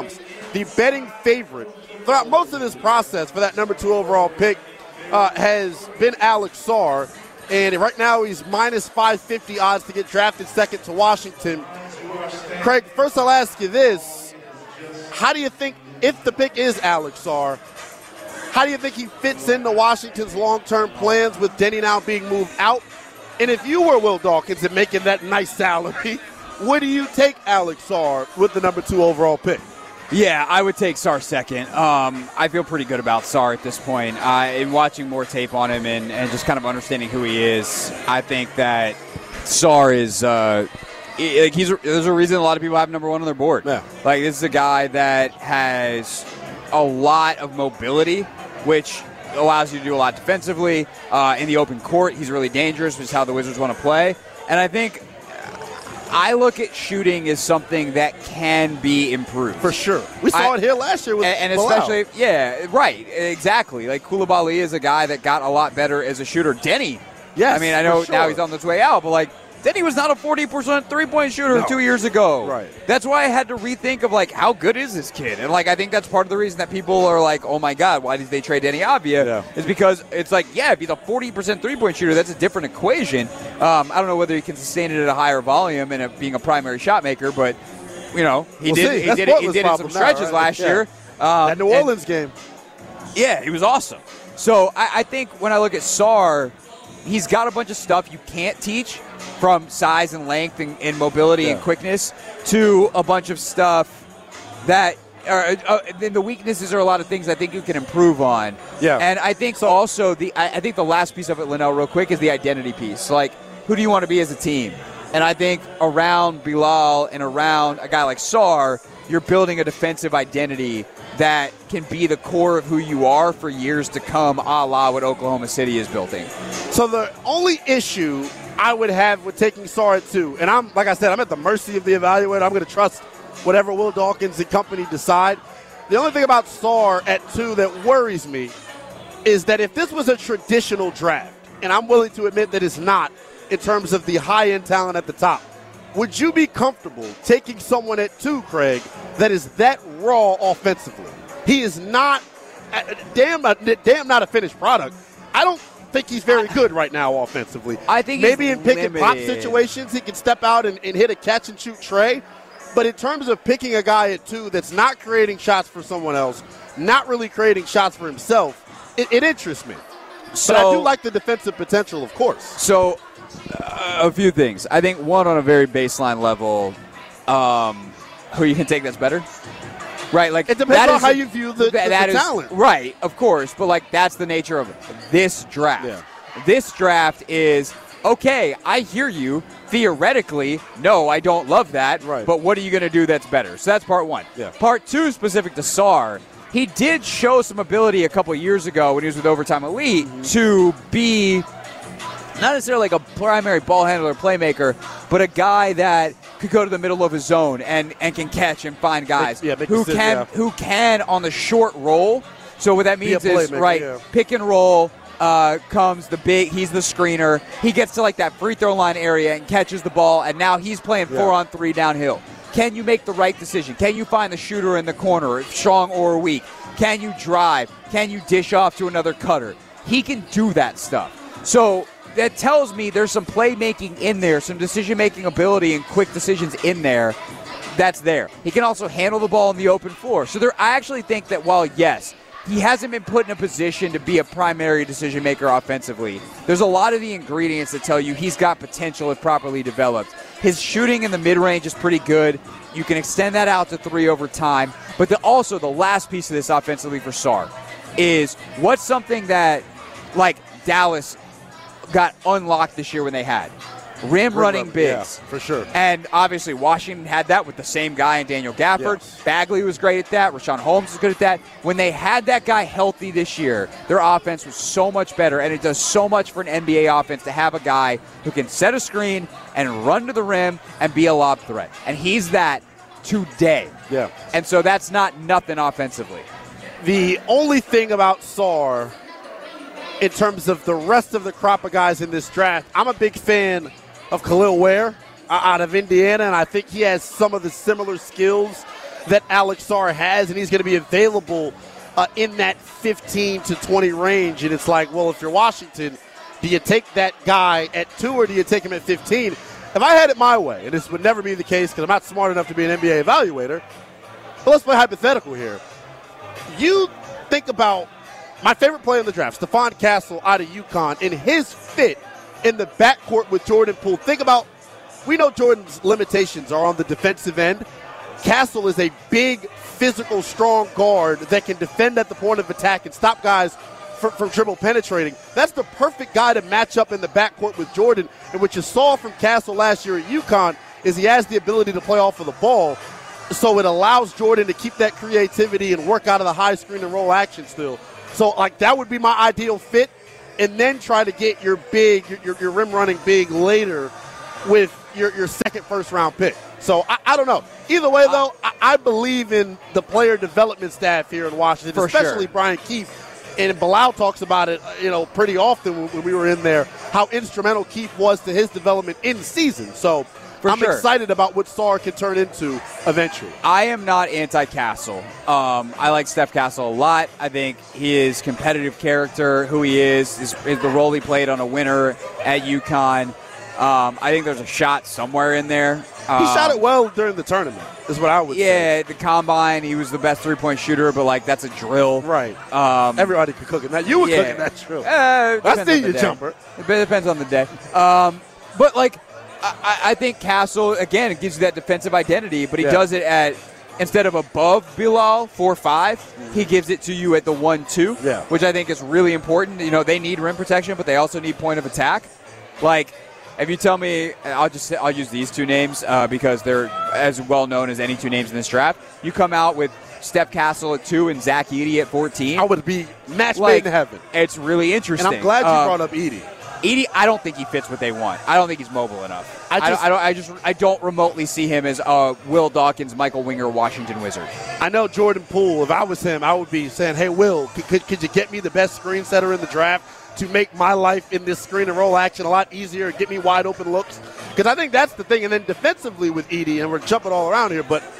the betting favorite throughout most of this process for that number two overall pick uh, has been Alex Sarr. And right now he's minus five fifty odds to get drafted second to Washington. Craig, first I'll ask you this. How do you think, if the pick is Alex Sarr, how do you think he fits into Washington's long-term plans with Denny now being moved out? And if you were Will Dawkins and making that nice salary, would you take Alex Sarr with the number two overall pick? Yeah, I would take Sarr second. Um, I feel pretty good about Sarr at this point. Uh, in watching more tape on him and, and just kind of understanding who he is, I think that Sarr is uh, – like he's there's a reason a lot of people have number one on their board. Yeah. Like, this is a guy that has a lot of mobility, which allows you to do a lot defensively. Uh, in the open court, he's really dangerous, which is how the Wizards want to play. And I think – I look at shooting as something that can be improved. For sure. We saw I, it here last year with And, and Bilal. especially, yeah, right, exactly. Like, Coulibaly is a guy that got a lot better as a shooter. Denny, yes, I mean, I know sure. now he's on his way out, but, like, Denny was not a forty percent three-point shooter No. two years ago. Right. That's why I had to rethink of, like, how good is this kid? And, like, I think that's part of the reason that people are like, oh, my God, why did they trade Denny Avdia? Yeah. Is because it's like, yeah, if he's a forty percent three-point shooter, that's a different equation. Um, I don't know whether he can sustain it at a higher volume and a, being a primary shot maker, but, you know, he We'll did, see. he That's did it, he Portland's did it in some problem now, stretches right? last Yeah. year. Um, That New and- Orleans game. yeah, he was awesome. So I, I think when I look at Sarr, he's got a bunch of stuff you can't teach, from size and length and, and mobility Yeah. and quickness to a bunch of stuff that are, uh, then the weaknesses are a lot of things I think you can improve on. Yeah. And I think So- also the I, I think the last piece of it, Linnell, real quick, is the identity piece. Like, who do you want to be as a team? And I think around Bilal and around a guy like Sarr, you're building a defensive identity that can be the core of who you are for years to come, a la what Oklahoma City is building. So the only issue I would have with taking Sarr at two, and I'm like I said, I'm at the mercy of the evaluator. I'm going to trust whatever Will Dawkins and company decide. The only thing about Sarr at two that worries me is that if this was a traditional draft, and I'm willing to admit that it's not in terms of the high-end talent at the top, would you be comfortable taking someone at two, Craig, that is that raw offensively? He is not, damn, damn not a finished product. I don't think he's very good right now offensively. I think maybe he's in pick and pop limited. situations he can step out and, and hit a catch and shoot tray. But in terms of picking a guy at two that's not creating shots for someone else, not really creating shots for himself, it, it interests me. So, but I do like the defensive potential, of course. So, uh, a few things. I think one, on a very baseline level, um, who you can take that's better. Right, like It depends that on is how a- you view the, the, that the is- talent. Right, of course, but like that's the nature of this draft. Yeah. This draft is, okay, I hear you. Theoretically, no, I don't love that. Right. But what are you going to do that's better? So that's part one. Yeah. Part two, specific to Sarr, he did show some ability a couple years ago when he was with Overtime Elite Mm-hmm. to be not necessarily like a primary ball handler, playmaker, but a guy that could go to the middle of his zone and, and can catch and find guys Make- yeah, make who decisions, can yeah. who can on the short roll. So what that Be a means is playmaker, right yeah. pick and roll. Uh, comes the big, he's the screener. He gets to like that free throw line area and catches the ball, and now he's playing Yeah. four on three downhill. Can you make the right decision? Can you find the shooter in the corner, strong or weak? Can you drive? Can you dish off to another cutter? He can do that stuff. So that tells me there's some playmaking in there, some decision-making ability and quick decisions in there that's there. He can also handle the ball on the open floor. So there, I actually think that while, yes, he hasn't been put in a position to be a primary decision maker offensively, there's a lot of the ingredients that tell you he's got potential if properly developed. His shooting in the mid-range is pretty good. You can extend that out to three over time. But the, also the last piece of this offensively for Sarr is what's something that, like, Dallas got unlocked this year when they had. Rim running run, bigs. yeah, for sure. And obviously Washington had that with the same guy in Daniel Gafford. Yes. Bagley was great at that. Rashawn Holmes was good at that. When they had that guy healthy this year, their offense was so much better, and it does so much for an N B A offense to have a guy who can set a screen and run to the rim and be a lob threat. And he's that today. Yeah. And so that's not nothing offensively. The only thing about Sarr, in terms of the rest of the crop of guys in this draft, I'm a big fan of Khalil Ware uh, out of Indiana, and I think he has some of the similar skills that Alex Sarr has, and he's going to be available uh, in that fifteen to twenty range. And it's like, well, if you're Washington, do you take that guy at two or do you take him at fifteen? If I had it my way, and this would never be the case because I'm not smart enough to be an N B A evaluator, but let's play hypothetical here. You think about my favorite player in the draft, Stephon Castle out of UConn, and his fit in the backcourt with Jordan Poole. Think about, we know Jordan's limitations are on the defensive end. Castle is a big, physical, strong guard that can defend at the point of attack and stop guys from, from dribble penetrating. That's the perfect guy to match up in the backcourt with Jordan. And what you saw from Castle last year at UConn is he has the ability to play off of the ball. So it allows Jordan to keep that creativity and work out of the high screen and roll action still. So, like, that would be my ideal fit. And then try to get your big, your, your, your rim running big later with your, your second first round pick. So, I, I don't know. Either way, though, I, I believe in the player development staff here in Washington, For especially sure. Brian Keefe. And Bilal talks about it, you know, pretty often when, when we were in there, how instrumental Keefe was to his development in season. So, For I'm sure. excited about what Sarr can turn into eventually. I am not anti-Castle. Um, I like Steph Castle a lot. I think his competitive character, who he is, is, is the role he played on a winner at UConn. Um, I think there's a shot somewhere in there. Um, He shot it well during the tournament, is what I would say. Yeah, the combine, he was the best three-point shooter, but, like, that's a drill. Right. Um, Everybody could cook it. Now, you were yeah. cooking that drill. Uh, I see you your jumper. It depends on the day. Um, but, like, I, I think Castle, again, it gives you that defensive identity, but he Yeah. does it at, instead of above Bilal, four five, he gives it to you at the one two, Yeah. which I think is really important. You know, they need rim protection, but they also need point of attack. Like, if you tell me, I'll just I'll use these two names uh, because they're as well known as any two names in this draft. You come out with Steph Castle at two and Zach Edey at fourteen. I would be match like, made in heaven. It's really interesting. And I'm glad you Um, brought up Edey. Edey, I don't think he fits what they want. I don't think he's mobile enough. I I, just- don't, I don't. I just. I don't remotely see him as uh, Will Dawkins, Michael Winger, Washington Wizard. I know Jordan Poole, if I was him, I would be saying, hey, Will, could, could, could you get me the best screen setter in the draft to make my life in this screen and roll action a lot easier, get me wide open looks? Because I think that's the thing. And then defensively with Edey, and we're jumping all around here, but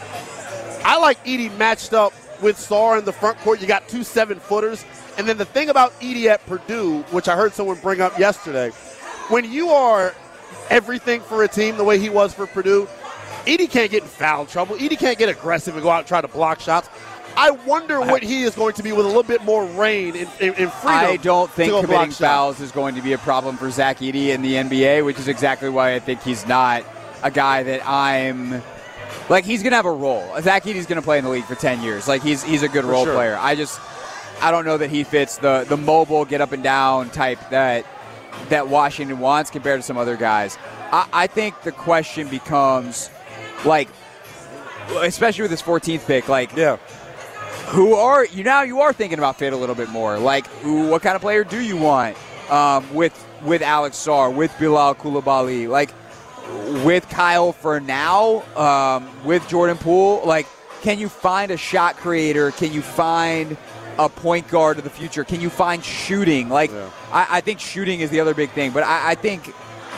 I like Edey matched up with Sarr in the front court. You got two seven-footers. And then the thing about Edey at Purdue, which I heard someone bring up yesterday, when you are everything for a team the way he was for Purdue, Edey can't get in foul trouble. Edey can't get aggressive and go out and try to block shots. I wonder what he is going to be with a little bit more reign and, and, and freedom. I don't think to go committing block fouls shots. is going to be a problem for Zach Edey in the N B A, which is exactly why I think he's not a guy that I'm – like, he's going to have a role. Zach Edey's going to play in the league for ten years. Like, he's he's a good For role sure. player. I just – I don't know that he fits the, the mobile, get up and down type that that Washington wants compared to some other guys. I, I think the question becomes, like, especially with this fourteenth pick, like, Yeah. who are you now? You are thinking about fit a little bit more. Like, who? What kind of player do you want um, with with Alex Sarr, with Bilal Coulibaly, like with Kyle for now, um, with Jordan Poole? Like, can you find a shot creator? Can you find a point guard of the future? Can you find shooting? Like, Yeah. I, I think shooting is the other big thing. But I, I think,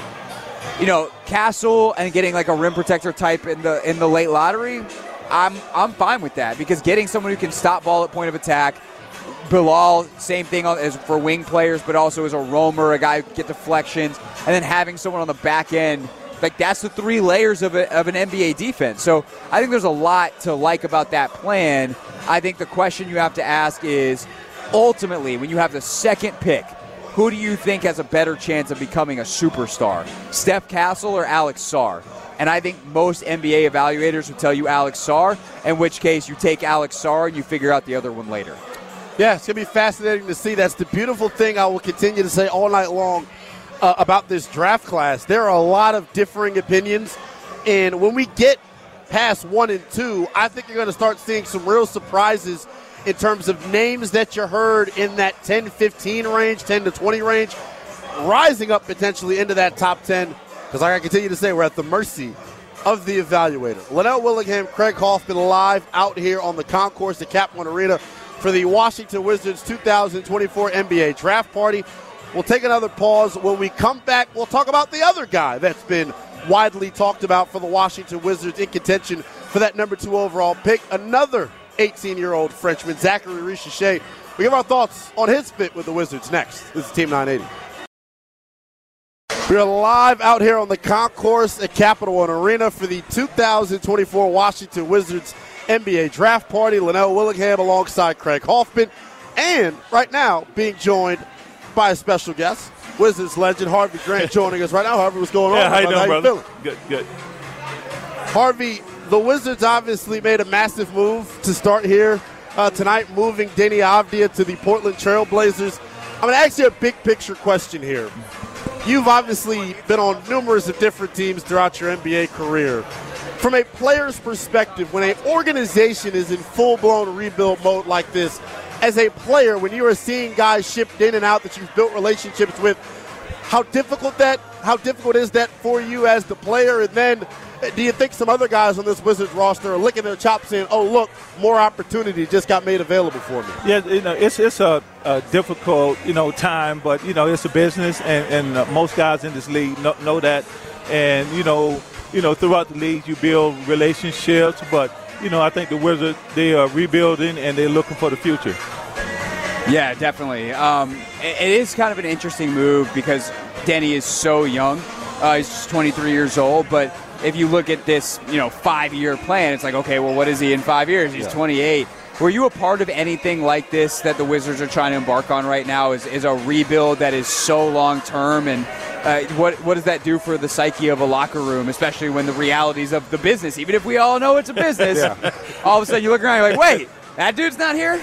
you know, Castle and getting like a rim protector type in the in the late lottery, I'm I'm fine with that because getting someone who can stop ball at point of attack, Bilal, same thing as for wing players, but also as a roamer, a guy who can get deflections, and then having someone on the back end, like that's the three layers of, a, of an N B A defense. So I think there's a lot to like about that plan. I think the question you have to ask is, ultimately, when you have the second pick, who do you think has a better chance of becoming a superstar? Steph Castle or Alex Sarr? And I think most N B A evaluators would tell you Alex Sarr, in which case you take Alex Sarr and you figure out the other one later. Yeah, it's going to be fascinating to see. That's the beautiful thing I will continue to say all night long uh, about this draft class. There are a lot of differing opinions, and when we get past one and two, I think you're going to start seeing some real surprises in terms of names that you heard in that ten fifteen range, ten to twenty range, rising up potentially into that top ten. Because like I continue to say, we're at the mercy of the evaluator. Linnell Willingham, Craig Hoffman live out here on the concourse at Cap One Arena for the Washington Wizards two thousand twenty-four N B A Draft Party. We'll take another pause. When we come back, we'll talk about the other guy that's been widely talked about for the Washington Wizards in contention for that number two overall pick. Another eighteen-year-old Frenchman, Zachary Richer. We give our thoughts on his fit with the Wizards next. This is Team nine eighty. We are live out here on the concourse at Capital One Arena for the two thousand twenty-four Washington Wizards N B A Draft Party. Linnell Willingham alongside Craig Hoffman. And right now being joined by a special guest, Wizards legend Harvey Grant joining us right now. Harvey, what's going on? Yeah, how you doing, how brother? You feeling? Good, good. Harvey, the Wizards obviously made a massive move to start here uh, tonight, moving Deni Avdija to the Portland Trail Blazers. I'm going to ask you a big picture question here. You've obviously been on numerous of different teams throughout your N B A career. From a player's perspective, when an organization is in full-blown rebuild mode like this, as a player, when you are seeing guys shipped in and out that you've built relationships with, how difficult that, how difficult is that for you as the player? And then do you think some other guys on this Wizards roster are licking their chops saying, oh, look, more opportunity just got made available for me? Yeah, you know, it's it's a, a difficult, you know, time, but, you know, it's a business, and, and uh, most guys in this league know, know that. And, you know, you know, throughout the league you build relationships, but, you know, I think the Wizards, they are rebuilding and they're looking for the future. Yeah, definitely. Um, it, it is kind of an interesting move because Deni is so young. Uh, he's just twenty-three years old, but if you look at this, you know, five-year plan, it's like, okay, well, what is he in five years? He's yeah. twenty-eight. Were you a part of anything like this that the Wizards are trying to embark on right now? Is is a rebuild that is so long-term, and uh, what what does that do for the psyche of a locker room, especially when the realities of the business, even if we all know it's a business, yeah. all of a sudden you look around and you're like, wait, that dude's not here?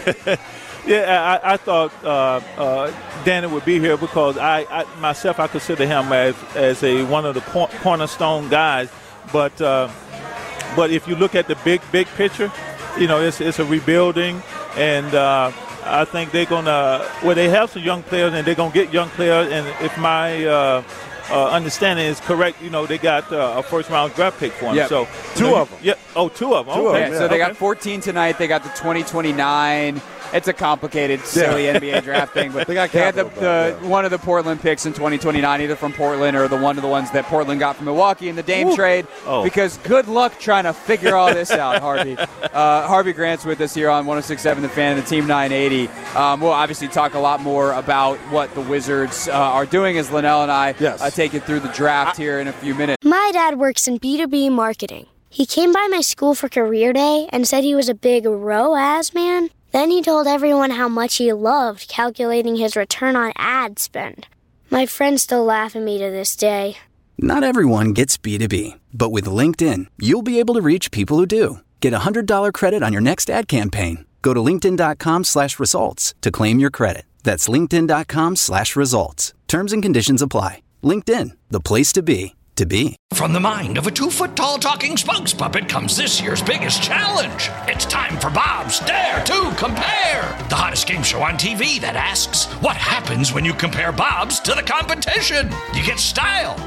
Yeah, I, I thought uh, uh, Deni would be here because I, I myself I consider him as as a one of the cor- cornerstone guys. But uh, but if you look at the big big picture, you know it's it's a rebuilding, and uh, I think they're gonna well they have some young players and they're gonna get young players. And if my uh, uh, understanding is correct, you know they got uh, a first round draft pick for them. Yep. So two you know, of them. Yeah. Oh, two of them. Two okay. of them, yeah, so yeah. they okay. got fourteen tonight. They got the twenty twenty-nine. It's a complicated, silly yeah. N B A draft thing, but they got they had the, the yeah. one of the Portland picks in twenty twenty-nine, either from Portland or the one of the ones that Portland got from Milwaukee in the Dame Ooh. trade. Oh. Because good luck trying to figure all this out, Harvey. Uh, Harvey Grant's with us here on one oh six point seven The Fan and the Team nine eighty. Um, we'll obviously talk a lot more about what the Wizards uh, are doing as Linnell and I yes. uh, take you through the draft I- here in a few minutes. My dad works in B two B marketing. He came by my school for career day and said he was a big R O A S man. Then he told everyone how much he loved calculating his return on ad spend. My friends still laugh at me to this day. Not everyone gets B two B, but with LinkedIn, you'll be able to reach people who do. Get a one hundred dollars credit on your next ad campaign. Go to linkedin.com slash results to claim your credit. That's linkedin.com slash results. Terms and conditions apply. LinkedIn, the place to be, to be. From the mind of a two-foot-tall talking spokes puppet comes this year's biggest challenge. It's time for Bob's Dare to Compare, the hottest game show on T V that asks, what happens when you compare Bob's to the competition? You get style.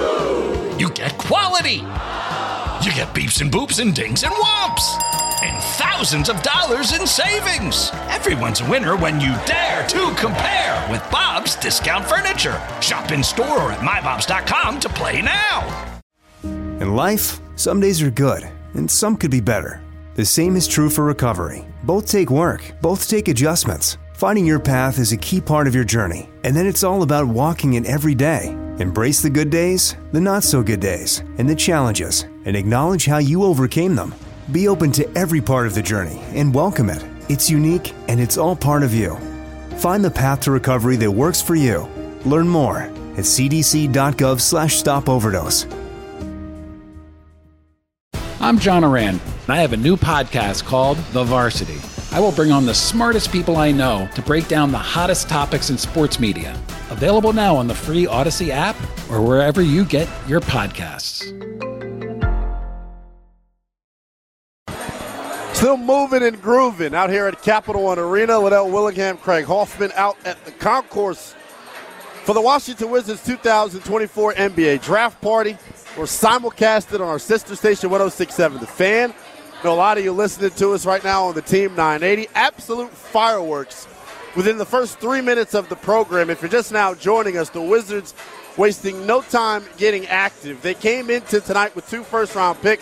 You get quality. You get beeps and boops and dings and whomps. And thousands of dollars in savings. Everyone's a winner when you dare to compare with Bob's Discount Furniture. Shop in store or at my bobs dot com to play now. In life, some days are good, and some could be better. The same is true for recovery. Both take work, both take adjustments. Finding your path is a key part of your journey, and then it's all about walking it every day. Embrace the good days, the not so good days, and the challenges, and acknowledge how you overcame them. Be open to every part of the journey and welcome it. It's unique and it's all part of you. Find the path to recovery that works for you. Learn more at cdc.gov slash stop overdose. I'm John Oran, and I have a new podcast called The Varsity. I will bring on the smartest people I know to break down the hottest topics in sports media. Available now on the free Odyssey app or wherever you get your podcasts. Still moving and grooving out here at Capital One Arena. Linnell Willingham, Craig Hoffman out at the concourse for the Washington Wizards two thousand twenty-four N B A Draft Party. We're simulcasted on our sister station, one oh six point seven The Fan. I know a lot of you listening to us right now on the Team nine eighty. Absolute fireworks within the first three minutes of the program. If you're just now joining us, the Wizards wasting no time getting active. They came into tonight with two first-round picks.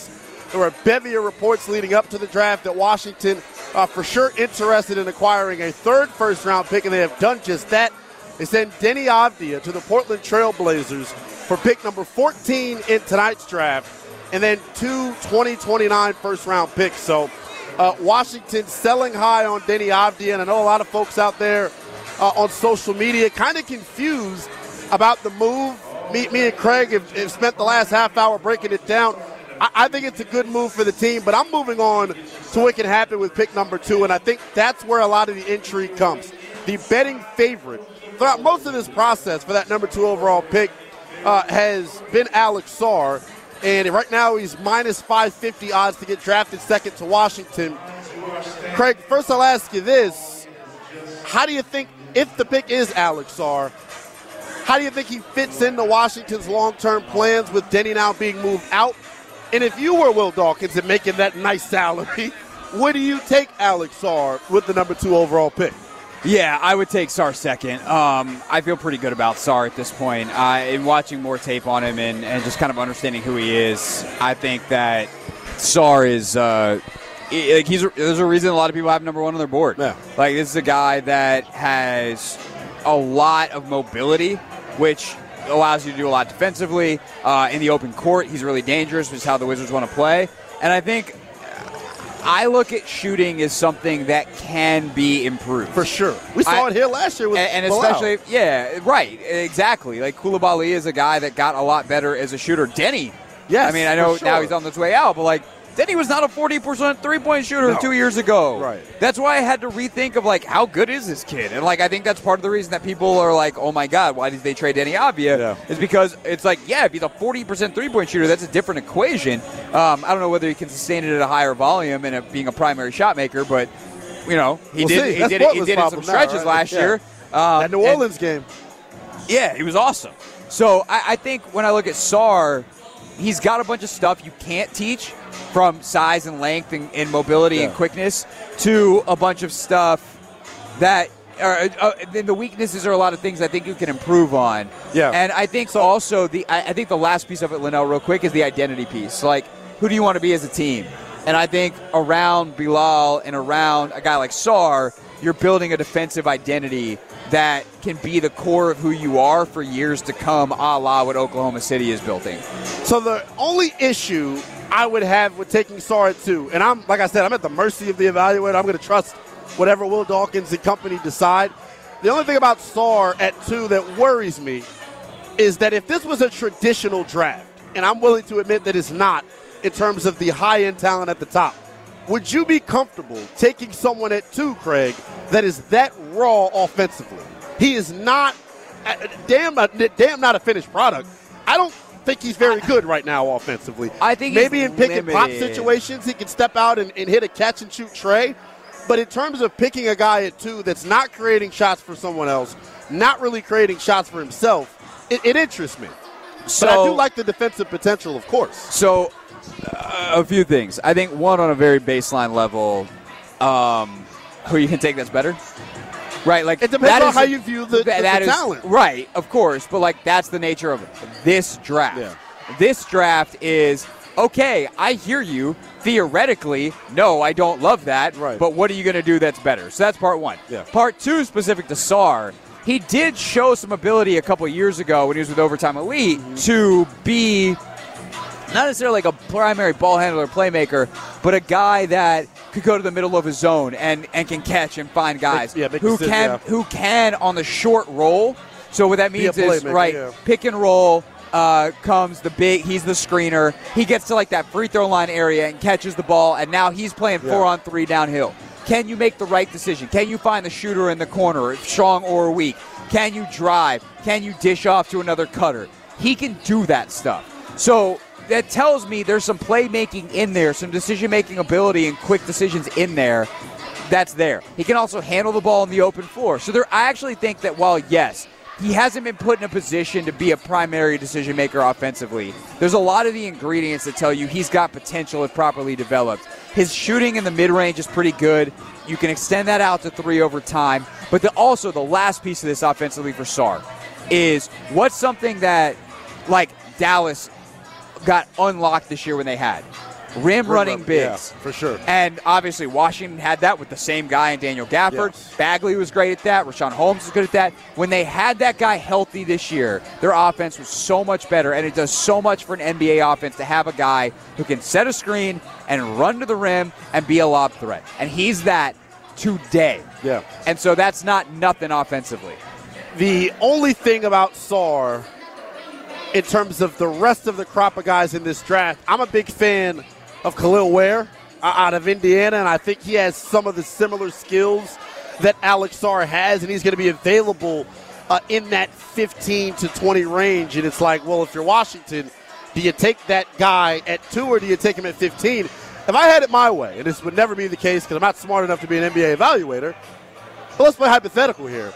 There were a bevy of reports leading up to the draft that Washington uh, for sure interested in acquiring a third first-round pick, and they have done just that. They sent Deni Avdija to the Portland Trail Blazers for pick number fourteen in tonight's draft, and then two twenty twenty-nine first-round picks. So uh, Washington selling high on Deni Avdija, and I know a lot of folks out there uh, on social media kind of confused about the move. Me, me and Craig have, have spent the last half hour breaking it down. I, I think it's a good move for the team, but I'm moving on to what can happen with pick number two, and I think that's where a lot of the intrigue comes. The betting favorite throughout most of this process for that number two overall pick uh, has been Alex Sarr, and right now he's minus five fifty odds to get drafted second to Washington. Craig, first I'll ask you this. How do you think, if the pick is Alex Sarr, how do you think he fits into Washington's long-term plans with Deni now being moved out? And if you were Will Dawkins and making that nice salary, would do you take Alex Sarr with the number two overall pick? Yeah, I would take Sarr second. Um, I feel pretty good about Sarr at this point. Uh, in watching more tape on him and, and just kind of understanding who he is, I think that Sarr is uh, he, – he's, there's a reason a lot of people have number one on their board. Yeah. Like, this is a guy that has a lot of mobility, which allows you to do a lot defensively. Uh, in the open court, he's really dangerous, which is how the Wizards want to play. And I think – I look at shooting as something that can be improved. For sure. We saw I, it here last year with And, and Bilal. especially, yeah, right, exactly. Like, Coulibaly is a guy that got a lot better as a shooter. Deni, yes, I mean, I know sure. now he's on his way out, but, like, Deni was not a forty percent three-point shooter no. two years ago. Right. That's why I had to rethink of, like, how good is this kid? And, like, I think that's part of the reason that people are like, oh, my God, why did they trade Deni Avdija? Yeah. Is because it's like, yeah, if he's a forty percent three-point shooter, that's a different equation. Um, I don't know whether he can sustain it at a higher volume and a, being a primary shot maker, but, you know, he we'll did, see. he That's did it, he did it in some now, stretches right? last yeah. year. Um, That New Orleans game. Yeah, he was awesome. So I, I think when I look at Sarr, he's got a bunch of stuff you can't teach, from size and length and, and mobility yeah. and quickness to a bunch of stuff that are, uh, then the weaknesses are a lot of things I think you can improve on. Yeah. And I think so, also the I, I think the last piece of it, Linnell, real quick, is the identity piece. Like, who do you want to be as a team? And I think around Bilal and around a guy like Sarr, you're building a defensive identity that can be the core of who you are for years to come, a la what Oklahoma City is building. So the only issue I would have with taking Sarr at two, and I'm like I said, I'm at the mercy of the evaluator. I'm going to trust whatever Will Dawkins and company decide. The only thing about Sarr at two that worries me is that if this was a traditional draft, and I'm willing to admit that it's not in terms of the high-end talent at the top, would you be comfortable taking someone at two, Craig, that is that raw offensively? He is not, damn, damn not a finished product. I don't think he's very good right now offensively. I think maybe he's in pick and pop limited. situations he can step out and, and hit a catch and shoot tray. But in terms of picking a guy at two that's not creating shots for someone else, not really creating shots for himself, it, it interests me. So, but I do like the defensive potential, of course. So, uh, a few things. I think one, on a very baseline level, um, who you can take that's better. Right, like it depends that on is how a, you view the, that, the, that the is, talent. Right, of course, but like that's the nature of this draft. Yeah. This draft is, okay, I hear you. Theoretically, no, I don't love that. Right. But what are you going to do that's better? So that's part one. Yeah. Part two, specific to Sarr, he did show some ability a couple years ago when he was with Overtime Elite mm-hmm. to be not necessarily like a primary ball handler, playmaker, but a guy that could go to the middle of his zone and, and can catch and find guys Make, yeah, make who decision, can yeah. who can on the short roll. So what that means is right, yeah. pick and roll uh, comes the big. He's the screener. He gets to like that free throw line area and catches the ball, and now he's playing yeah. four on three downhill. Can you make the right decision? Can you find the shooter in the corner, strong or weak? Can you drive? Can you dish off to another cutter? He can do that stuff. So that tells me there's some playmaking in there, some decision-making ability and quick decisions in there that's there. He can also handle the ball on the open floor. So there, I actually think that while, yes, he hasn't been put in a position to be a primary decision-maker offensively, there's a lot of the ingredients that tell you he's got potential if properly developed. His shooting in the mid-range is pretty good. You can extend that out to three over time. But the, also the last piece of this offensively for Sarr is what's something that, like, Dallas got unlocked this year when they had. rim running Rim, bigs. yeah, for sure. And obviously Washington had that with the same guy in Daniel Gafford. Yes. Bagley was great at that. Rashawn Holmes was good at that. When they had that guy healthy this year, their offense was so much better, and it does so much for an N B A offense to have a guy who can set a screen and run to the rim and be a lob threat. And he's that today. Yeah. And so that's not nothing offensively. The only thing about Sarr, in terms of the rest of the crop of guys in this draft, I'm a big fan of Khalil Ware uh, out of Indiana, and I think he has some of the similar skills that Alex Sarr has, and he's going to be available uh, in that fifteen to twenty range. And it's like, well, if you're Washington, do you take that guy at two or do you take him at fifteen? If I had it my way, and this would never be the case because I'm not smart enough to be an N B A evaluator, but let's play hypothetical here.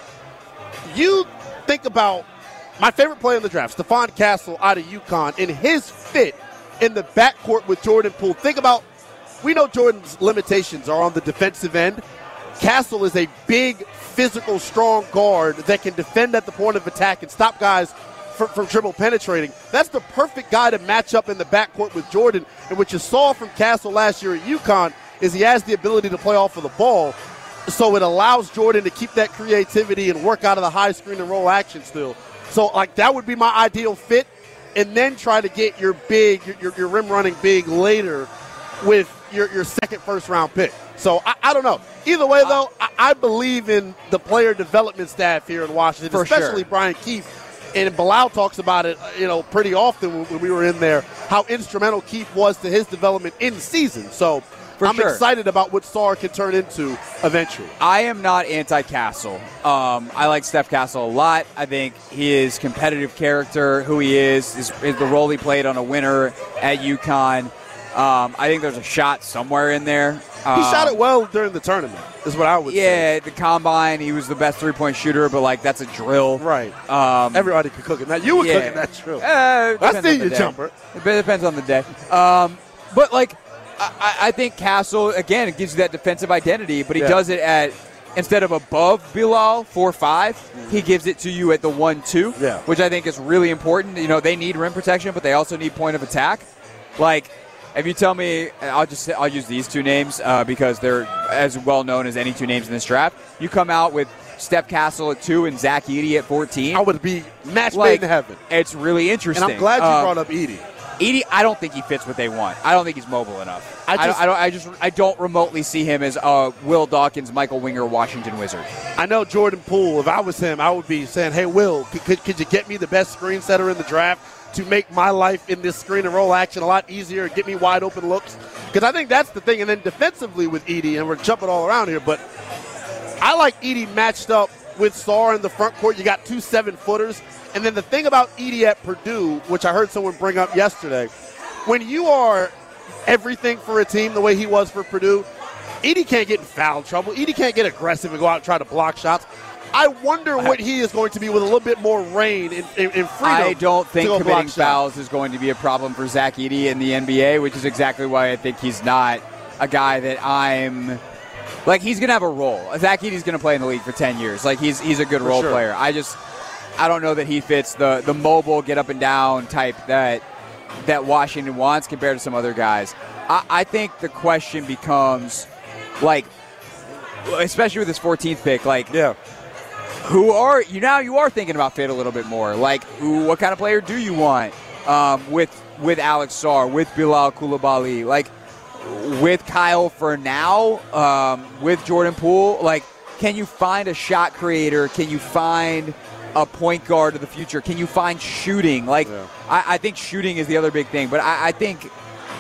You think about my favorite player in the draft, Stephon Castle out of UConn, and his fit in the backcourt with Jordan Poole. Think about, we know Jordan's limitations are on the defensive end. Castle is a big, physical, strong guard that can defend at the point of attack and stop guys from, from dribble penetrating. That's the perfect guy to match up in the backcourt with Jordan. And what you saw from Castle last year at UConn is he has the ability to play off of the ball. So it allows Jordan to keep that creativity and work out of the high screen and roll action still. So, like, that would be my ideal fit. And then try to get your big, your, your, your rim-running big later with your, your second first-round pick. So, I, I don't know. Either way, though, I, I believe in the player development staff here in Washington, For especially sure. Brian Keefe. And Bilal talks about it, you know, pretty often when, when we were in there, how instrumental Keefe was to his development in season. So, For I'm sure. excited about what Sarr can turn into eventually. I am not anti-Castle. Um, I like Steph Castle a lot. I think his competitive character, who he is, is, is the role he played on a winner at UConn. Um, I think there's a shot somewhere in there. Um, He shot it well during the tournament, is what I would yeah, say. at the Combine, he was the best three-point shooter, but, like, that's a drill. Right. Um, Everybody could cook it. Now, you were yeah. cooking that drill. Uh, I depends on see the you, day. jumper. It depends on the day. Um, but, like, I, I think Castle, again, it gives you that defensive identity, but he Yeah. does it at, instead of above Bilal, four five, he gives it to you at the one two, Yeah. which I think is really important. You know, they need rim protection, but they also need point of attack. Like, if you tell me, I'll just I'll use these two names uh, because they're as well known as any two names in this draft. You come out with Steph Castle at two and Zach Edey at fourteen. I would be match like, made in heaven. It's really interesting. And I'm glad you Um, brought up Edey. Edey, I don't think he fits what they want. I don't think he's mobile enough. I I, just- don't, I don't. I just. I don't remotely see him as uh, Will Dawkins, Michael Winger, Washington Wizard. I know Jordan Poole, if I was him, I would be saying, hey, Will, could, could, could you get me the best screen setter in the draft to make my life in this screen and roll action a lot easier and get me wide open looks? Because I think that's the thing. And then defensively with Edey, and we're jumping all around here, but I like Edey matched up with Sarr in the front court. You got two seven-footers. And then the thing about Edey at Purdue, which I heard someone bring up yesterday, when you are everything for a team the way he was for Purdue, Edey can't get in foul trouble. Edey can't get aggressive and go out and try to block shots. I wonder what he is going to be with a little bit more reign and, and, and freedom. I don't think to go committing block shots. fouls is going to be a problem for Zach Edey in the N B A, which is exactly why I think he's not a guy that I'm like. He's going to have a role. Zach Edey's going to play in the league for ten years. Like he's he's a good For role sure. player. I just I don't know that he fits the the mobile get up and down type that that Washington wants compared to some other guys. I, I think the question becomes like, especially with this fourteenth pick, like Yeah. who are you now? You are thinking about fit a little bit more. Like, who, what kind of player do you want um, with with Alex Sarr, with Bilal Coulibaly, like with Kyle for now, um, with Jordan Poole? Like, can you find a shot creator? Can you find a point guard of the future? Can you find shooting? Like, Yeah. I, I think shooting is the other big thing. But I, I think,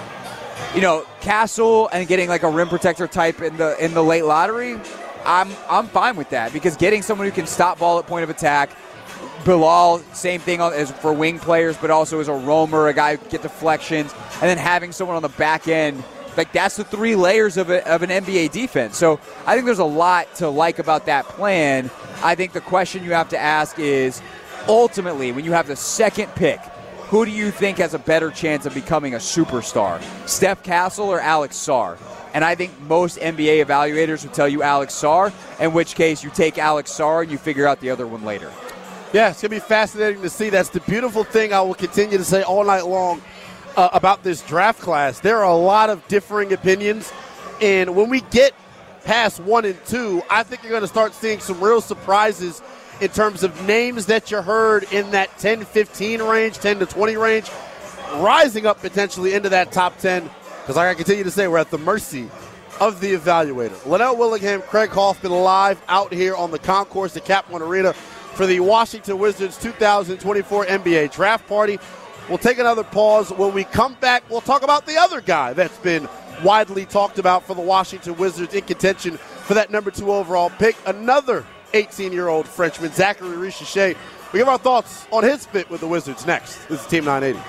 you know, Castle and getting like a rim protector type in the in the late lottery, I'm I'm fine with that because getting someone who can stop ball at point of attack, Bilal, same thing as for wing players, but also as a roamer, a guy who can get deflections, and then having someone on the back end, like that's the three layers of, a, of an N B A defense. So I think there's a lot to like about that plan. I think the question you have to ask is, ultimately, when you have the second pick, who do you think has a better chance of becoming a superstar, Steph Castle or Alex Sarr? And I think most N B A evaluators would tell you Alex Sarr, in which case you take Alex Sarr and you figure out the other one later. Yeah, it's going to be fascinating to see. That's the beautiful thing I will continue to say all night long uh, about this draft class. There are a lot of differing opinions, and when we get past one and two, I think you're going to start seeing some real surprises in terms of names that you heard in that ten fifteen range, ten to twenty range, rising up potentially into that top ten, because like I continue to say, we're at the mercy of the evaluator. Linnell Willingham, Craig Hoffman live out here on the concourse at Cap One Arena for the Washington Wizards two thousand twenty-four N B A Draft Party. We'll take another pause. When we come back, we'll talk about the other guy that's been widely talked about for the Washington Wizards in contention for that number two overall pick, another eighteen-year-old Frenchman, Zachary Richer. We give our thoughts on his fit with the Wizards next. This is Team nine eighty.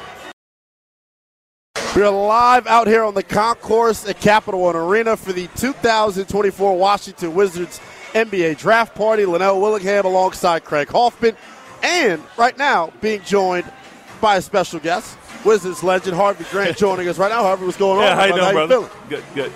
We are live out here on the concourse at Capital One Arena for the two thousand twenty-four Washington Wizards N B A Draft Party. Linnell Willingham alongside Craig Hoffman, and right now being joined by a special guest, Wizards legend Harvey Grant joining us right now. Harvey, what's going on? Yeah, how you doing, how brother? You feeling? Good, good.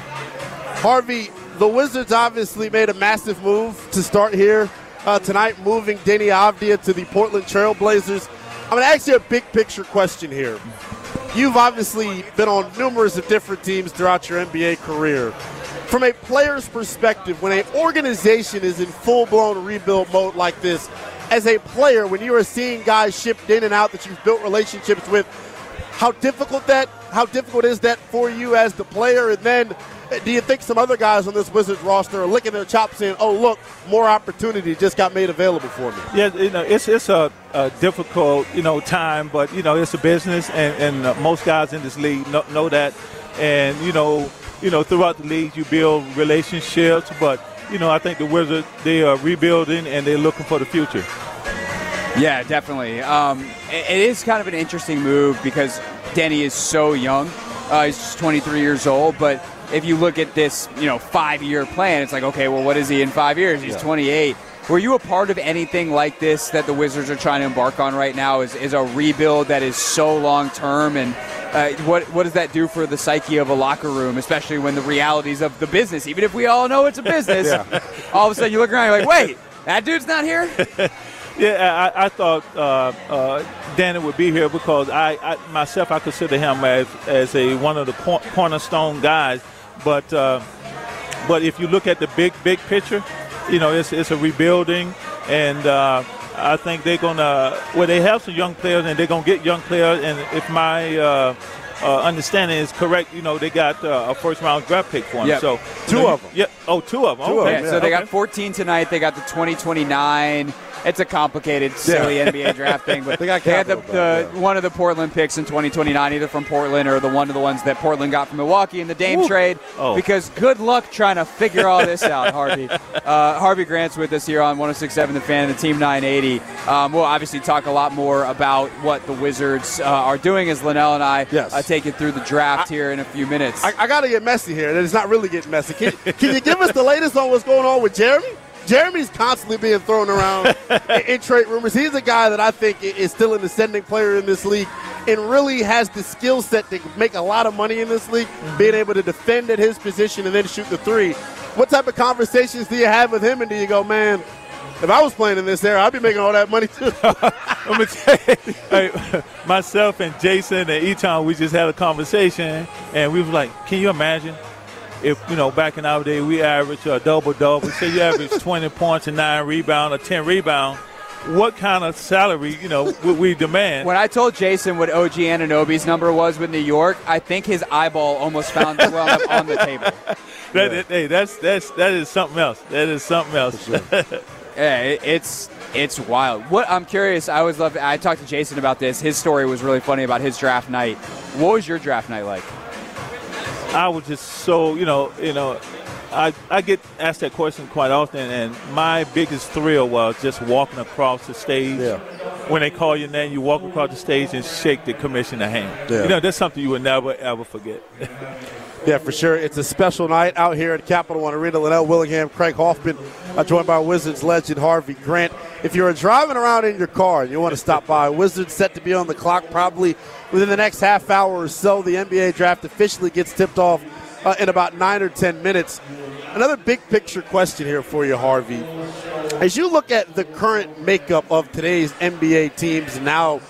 Harvey, the Wizards obviously made a massive move to start here uh, tonight, moving Deni Avdija to the Portland Trail Blazers. I'm going to ask you a big picture question here. You've obviously been on numerous of different teams throughout your N B A career. From a player's perspective, when an organization is in full-blown rebuild mode like this, as a player, when you are seeing guys shipped in and out that you've built relationships with, how difficult that, how difficult is that for you as the player? And then do you think some other guys on this Wizards roster are licking their chops saying, oh, look, more opportunity just got made available for me? Yeah, you know, it's it's a, a difficult, you know, time, but, you know, it's a business, and, and uh, most guys in this league know, know that. And, you know, you know, throughout the league you build relationships, but, you know, I think the Wizards, they are rebuilding and they're looking for the future. Yeah, definitely. Um, it, it is kind of an interesting move because Deni is so young. Uh, he's just twenty-three years old, but if you look at this, you know, five-year plan, it's like, okay, well, what is he in five years? He's yeah. twenty-eight. Were you a part of anything like this that the Wizards are trying to embark on right now? Is is a rebuild that is so long-term, and uh, what what does that do for the psyche of a locker room, especially when the realities of the business, even if we all know it's a business, yeah. all of a sudden you look around and you're like, wait, that dude's not here? Yeah, I, I thought uh, uh, Deni would be here because I, I myself I consider him as as a one of the cor- cornerstone guys. But uh, but if you look at the big big picture, you know it's it's a rebuilding, and uh, I think they're gonna well they have some young players and they're gonna get young players. And if my uh, uh, understanding is correct, you know they got uh, a first round draft pick for them. Yep. So two know, of them. Yeah. Oh, two of them. Two okay. of them, yeah, so yeah. they okay. got fourteen tonight. They got the twenty twenty-nine. It's a complicated, silly yeah. N B A draft thing, but they, got they had the, back, the yeah. one of the Portland picks in twenty twenty-nine, either from Portland or the one of the ones that Portland got from Milwaukee in the Dame Ooh. trade. Oh. Because good luck trying to figure all this out, Harvey. Uh, Harvey Grant's with us here on one oh six point seven The Fan and the Team nine eighty. Um, we'll obviously talk a lot more about what the Wizards uh, are doing as Linnell and I yes. uh, take you through the draft I, here in a few minutes. I, I got to get messy here. It's not really getting messy. Can, can you give us the latest on what's going on with Jeremy? Jeremy's constantly being thrown around in, in trade rumors. He's a guy that I think is still an ascending player in this league and really has the skill set to make a lot of money in this league, mm-hmm. being able to defend at his position and then shoot the three. What type of conversations do you have with him, and do you go, man, if I was playing in this era, I'd be making all that money too? Let me tell you, hey, myself and Jason and Eton, we just had a conversation, and we was like, can you imagine if, you know, back in our day, we averaged a double-double. Say you average twenty points and nine rebounds or ten rebounds. What kind of salary, you know, would we demand? When I told Jason what O G Anunoby's number was with New York, I think his eyeball almost found well up on the table. That, yeah. Hey, that's that's that is something else. That is something else. Yeah, it, it's it's wild. What I'm curious. I always love. I talked to Jason about this. His story was really funny about his draft night. What was your draft night like? I was just so, you know, you know, I I get asked that question quite often, and my biggest thrill was just walking across the stage. Yeah. When they call your name, you walk across the stage and shake the commissioner's hand. Yeah. You know, that's something you would never, ever forget. Yeah, for sure. It's a special night out here at Capital One Arena. Linnell Willingham, Craig Hoffman, uh, joined by Wizards legend Harvey Grant. If you're driving around in your car and you want to stop by, Wizards set to be on the clock probably within the next half hour or so. The N B A draft officially gets tipped off uh, in about nine or ten minutes. Another big picture question here for you, Harvey. As you look at the current makeup of today's N B A teams now,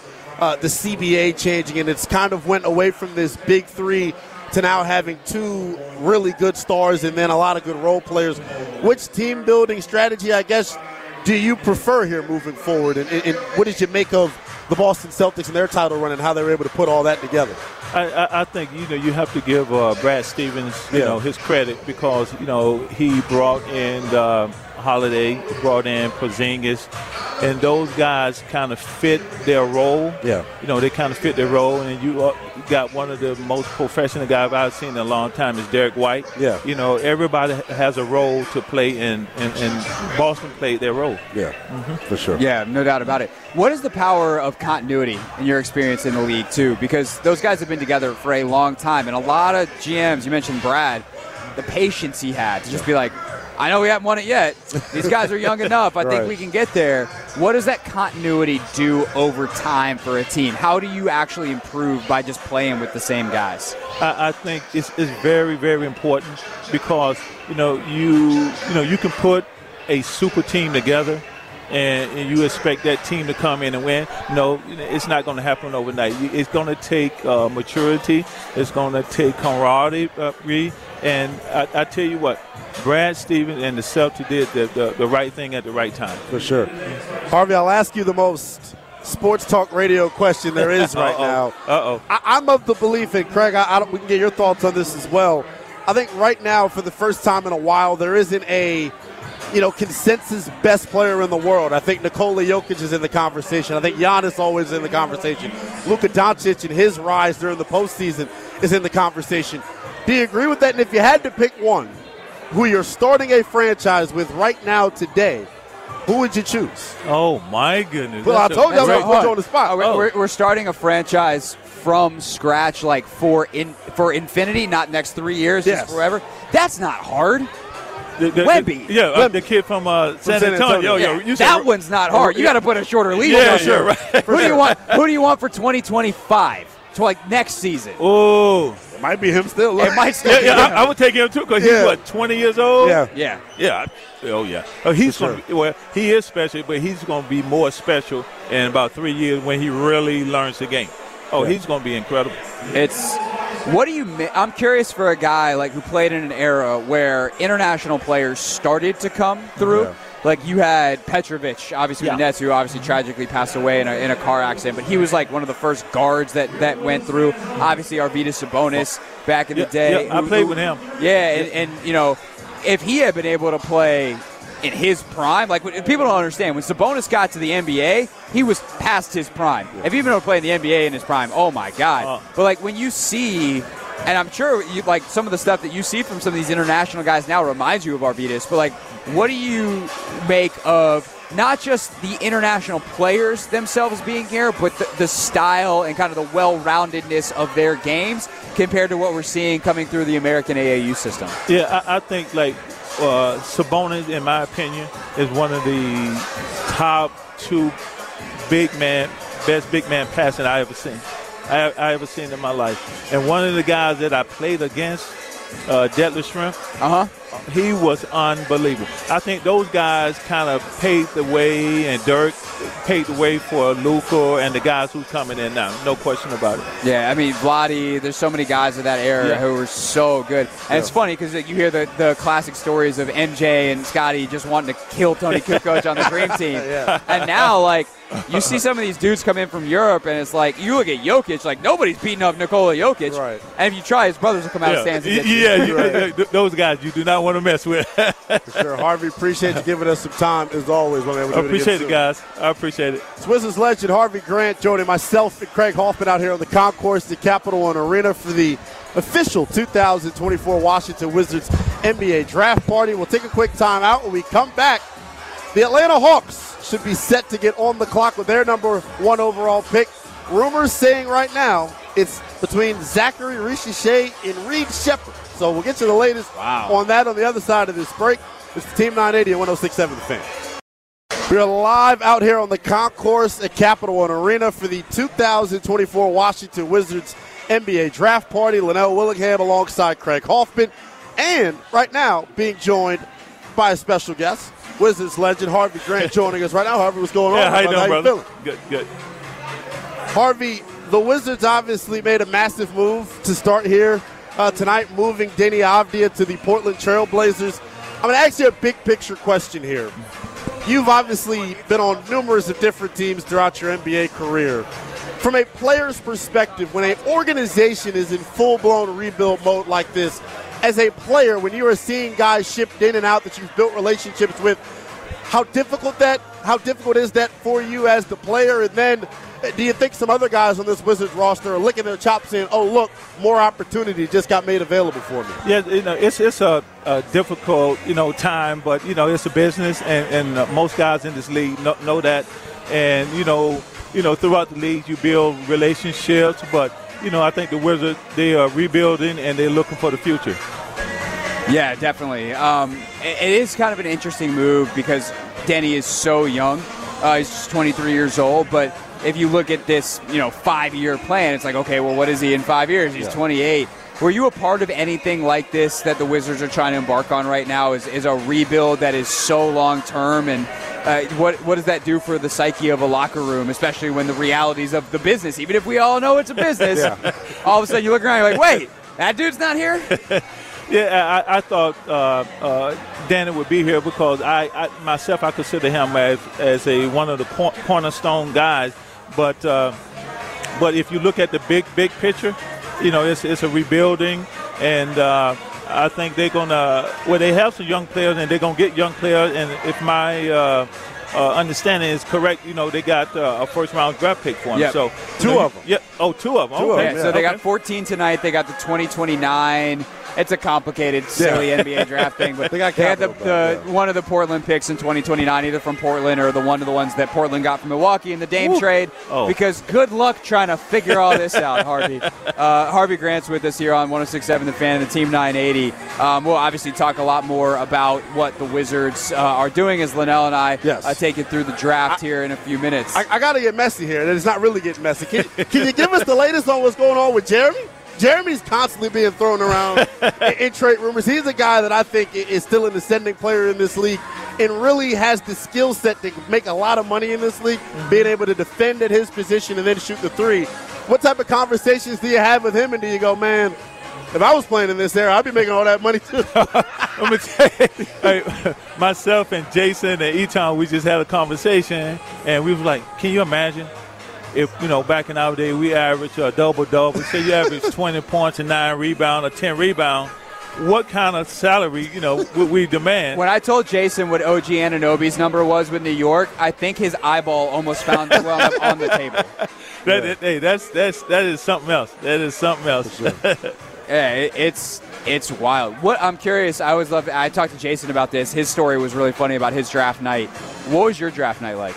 uh, the C B A changing, and it's kind of went away from this big three to now having two really good stars and then a lot of good role players. Which team building strategy, I guess, do you prefer here moving forward? And, and what did you make of the Boston Celtics and their title run and how they were able to put all that together? I, I, I think, you know, you have to give uh, Brad Stevens, you yeah. know, his credit because, you know, he brought in uh, Holiday, brought in Porzingis, and those guys kind of fit their role. Yeah. You know, they kind of fit their role, and you uh, got one of the most professional guys I've seen in a long time is Derek White. Yeah. You know, everybody has a role to play, and, and, and Boston played their role. Yeah, mm-hmm. for sure. Yeah, no doubt about it. What is the power of continuity in your experience in the league, too? Because those guys have been together for a long time, and a lot of G Ms, you mentioned Brad, the patience he had to just be like, I know we haven't won it yet. These guys are young enough. I right. think we can get there. What does that continuity do over time for a team? How do you actually improve by just playing with the same guys? I, I think it's, it's very, very important because, you know, you you know, you can put a super team together and, and you expect that team to come in and win. No, it's not going to happen overnight. It's going to take uh, maturity. It's going to take camaraderie. And I, I tell you what, Brad Stevens and the Celtics did the, the, the right thing at the right time. For sure. Harvey, I'll ask you the most sports talk radio question there is right now. Uh-oh. I, I'm of the belief, and Craig, I, I don't, we can get your thoughts on this as well. I think right now, for the first time in a while, there isn't a, you know, consensus best player in the world. I think Nikola Jokic is in the conversation. I think Giannis always in the conversation. Luka Doncic and his rise during the postseason is in the conversation. Do you agree with that? And if you had to pick one who you're starting a franchise with right now today, who would you choose? Oh, my goodness. Well, I told you I was going to put you on the spot. Oh, oh. We're, we're starting a franchise from scratch, like for in for infinity, not next three years, yes. just forever. That's not hard. The, the, Wemby. The, yeah, uh, the kid from, uh, San, San Antonio. Antonio. Yo, yo, Yeah, you that said, one's not hard. You got to put a shorter leash yeah, on sure, you. right. Who do you want? Who do you want for twenty twenty-five? To like next season. Oh, it might be him still. It might still. yeah, be yeah, him. I, I would take him too because Yeah. he's what twenty years old. Yeah, Yeah. yeah. Oh yeah. Oh, he's For going. Sure. Well, he is special, but he's going to be more special in about three years when he really learns the game. Oh, Yeah. he's going to be incredible. It's what do you? mi- I'm curious for a guy like who played in an era where international players started to come through. Yeah. Like you had Petrovic, obviously Yeah. with the Nets, who obviously tragically passed away in a, in a car accident, but he was like one of the first guards that, that went through. Obviously, Arvydas Sabonis back in Yeah, the day. yeah, I who- played who- with him. Yeah, and, and you know, if he had been able to play in his prime, like when, people don't understand, when Sabonis got to the N B A, he was past his prime. If he'd been able to play in the N B A in his prime, oh my God. Uh. But like when you see, and I'm sure you like some of the stuff that you see from some of these international guys now reminds you of Arvydas, but like what do you make of not just the international players themselves being here, but the, the style and kind of the well-roundedness of their games compared to what we're seeing coming through the American A A U system? Yeah, I, I think like uh, Sabonis, in my opinion, is one of the top two big man, best big man passing I ever seen. I, I ever seen in my life. And one of the guys that I played against, uh, Detlef Schrempf, Uh-huh. he was unbelievable. I think those guys kind of paved the way, and Dirk paved the way for Luka and the guys who's coming in now. No question about it. Yeah, I mean, Vlade, there's so many guys of that era Yeah. who were so good. And Yeah. it's funny because you hear the, the classic stories of M J and Scotty just wanting to kill Tony Kukoc on the Dream Team. Yeah. And now, like, you see some of these dudes come in from Europe, and it's like, you look at Jokic, like, nobody's beating up Nikola Jokic. Right. And if you try, his brothers will come out of stands and yeah, get you. yeah, you- th- those guys you do not want to mess with. For sure. Harvey, appreciate you giving us some time as always. When I appreciate it, guys. I appreciate it. Swizz's legend Harvey Grant joining myself and Craig Hoffman out here on the concourse at Capital One Arena for the official two thousand twenty-four Washington Wizards N B A Draft Party. We'll take a quick time out. When we come back, the Atlanta Hawks should be set to get on the clock with their number one overall pick. Rumors saying right now it's between Zachary Richer and Reed Shepherd. So we'll get you the latest Wow. on that on the other side of this break. It's the Team nine eighty and one oh six point seven The Fan. We're live out here on the concourse at Capital One Arena for the two thousand twenty-four Washington Wizards N B A Draft Party. Linnell Willingham alongside Craig Hoffman. And right now being joined by a special guest, Wizards legend Harvey Grant joining us right now. Harvey, what's going on? Yeah, how you doing, how brother? You feeling? Good, good. Harvey, the Wizards obviously made a massive move to start here uh, tonight, moving Deni Avdija to the Portland Trail Blazers. I'm going to ask you a big picture question here. You've obviously been on numerous of different teams throughout your N B A career. From a player's perspective, when an organization is in full-blown rebuild mode like this, as a player, when you are seeing guys shipped in and out that you've built relationships with, how difficult that, how difficult is that for you as the player? And then do you think some other guys on this Wizards roster are licking their chops saying, oh, look, more opportunity just got made available for me? Yeah, you know, it's it's a, a difficult, you know, time, but, you know, it's a business, and, and uh, most guys in this league know, know that. And, you know, you know, throughout the league you build relationships, but, you know, I think the Wizards, they are rebuilding and they're looking for the future. Yeah, definitely. Um, it, it is kind of an interesting move because Deni is so young. Uh, he's just twenty-three years old, but if you look at this, you know, five-year plan, it's like, okay, well, what is he in five years? He's yeah. twenty-eight. Were you a part of anything like this that the Wizards are trying to embark on right now? Is is a rebuild that is so long-term, and uh, what what does that do for the psyche of a locker room, especially when the realities of the business, even if we all know it's a business, yeah. all of a sudden you look around and you're like, wait, that dude's not here? Yeah, I, I thought uh, uh, Deni would be here because I, I myself I consider him as as a one of the cor- cornerstone guys. But uh, but if you look at the big big picture, you know it's it's a rebuilding, and uh, I think they're gonna well they have some young players and they're gonna get young players. And if my uh, uh, understanding is correct, you know they got uh, a first round draft pick for them. Yep. So two you know, of them. Yeah. Oh, two of them. Two okay. of them, yeah, so yeah. they okay. got fourteen tonight. They got the twenty twenty-nine. It's a complicated, silly yeah. N B A draft thing, but they, got they had the, the yeah. one of the Portland picks in twenty twenty-nine, either from Portland or the one of the ones that Portland got from Milwaukee in the Dame Ooh. trade. Oh. Because good luck trying to figure all this out, Harvey. Uh, Harvey Grant's with us here on one oh six point seven The Fan and the Team nine eighty. Um, we'll obviously talk a lot more about what the Wizards uh, are doing as Linnell and I yes. uh, take you through the draft I, here in a few minutes. I, I got to get messy here. It's not really getting messy. Can, can you give us the latest on what's going on with Jeremy? Jeremy's constantly being thrown around in, in trade rumors. He's a guy that I think is still an ascending player in this league and really has the skill set to make a lot of money in this league, mm-hmm. being able to defend at his position and then shoot the three. What type of conversations do you have with him, and do you go, man, if I was playing in this era, I'd be making all that money too? Let me tell you, hey, myself and Jason and Eton, we just had a conversation, and we was like, can you imagine? If, you know, back in our day, we averaged a double-double. Say you average twenty points and nine rebounds or ten rebounds. What kind of salary, you know, would we demand? When I told Jason what O G Anunoby's number was with New York, I think his eyeball almost found well up on the table. That, yeah. Hey, that's that's that is something else. That is something else. Sure. Yeah, it, it's it's wild. What I'm curious. I always love. I talked to Jason about this. His story was really funny about his draft night. What was your draft night like?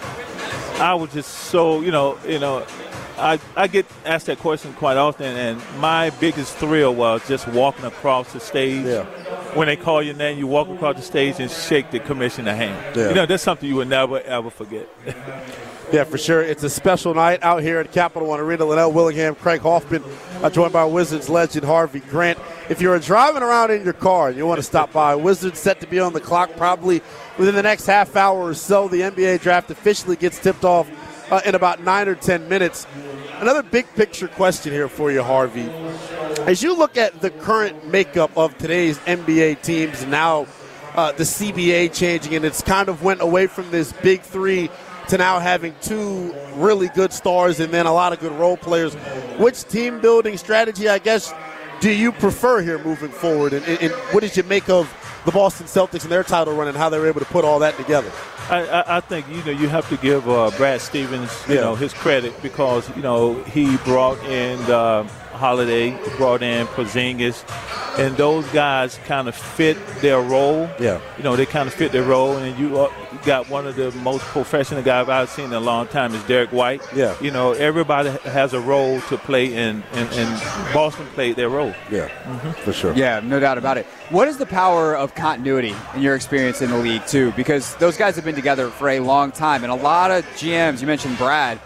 I was just so, you know, you know, I I get asked that question quite often, and my biggest thrill was just walking across the stage. Yeah. When they call your name, you walk across the stage and shake the commissioner's hand. Yeah. You know, that's something you would never, ever forget. Yeah, for sure. It's a special night out here at Capital One Arena. Linnell Willingham, Craig Hoffman, uh, joined by Wizards legend Harvey Grant. If you're driving around in your car and you want to stop by, Wizards set to be on the clock probably within the next half hour or so. The N B A draft officially gets tipped off uh, in about nine or ten minutes. Another big picture question here for you, Harvey. As you look at the current makeup of today's N B A teams, now uh, the C B A changing, and it's kind of went away from this big three to now having two really good stars and then a lot of good role players. Which team building strategy, I guess, do you prefer here moving forward? And, and what did you make of the Boston Celtics and their title run and how they were able to put all that together? I, I, I think, you know, you have to give uh, Brad Stevens, you yeah. know, his credit because, you know, he brought in uh, Holiday, brought in Porzingis, and those guys kind of fit their role. Yeah. You know, they kind of fit their role, and you, uh, you got one of the most professional guys I've seen in a long time is Derek White. Yeah. You know, everybody has a role to play, and, and, and Boston played their role. Yeah, mm-hmm. for sure. Yeah, no doubt about it. What is the power of continuity in your experience in the league, too? Because those guys have been together for a long time, and a lot of G Ms, you mentioned Brad,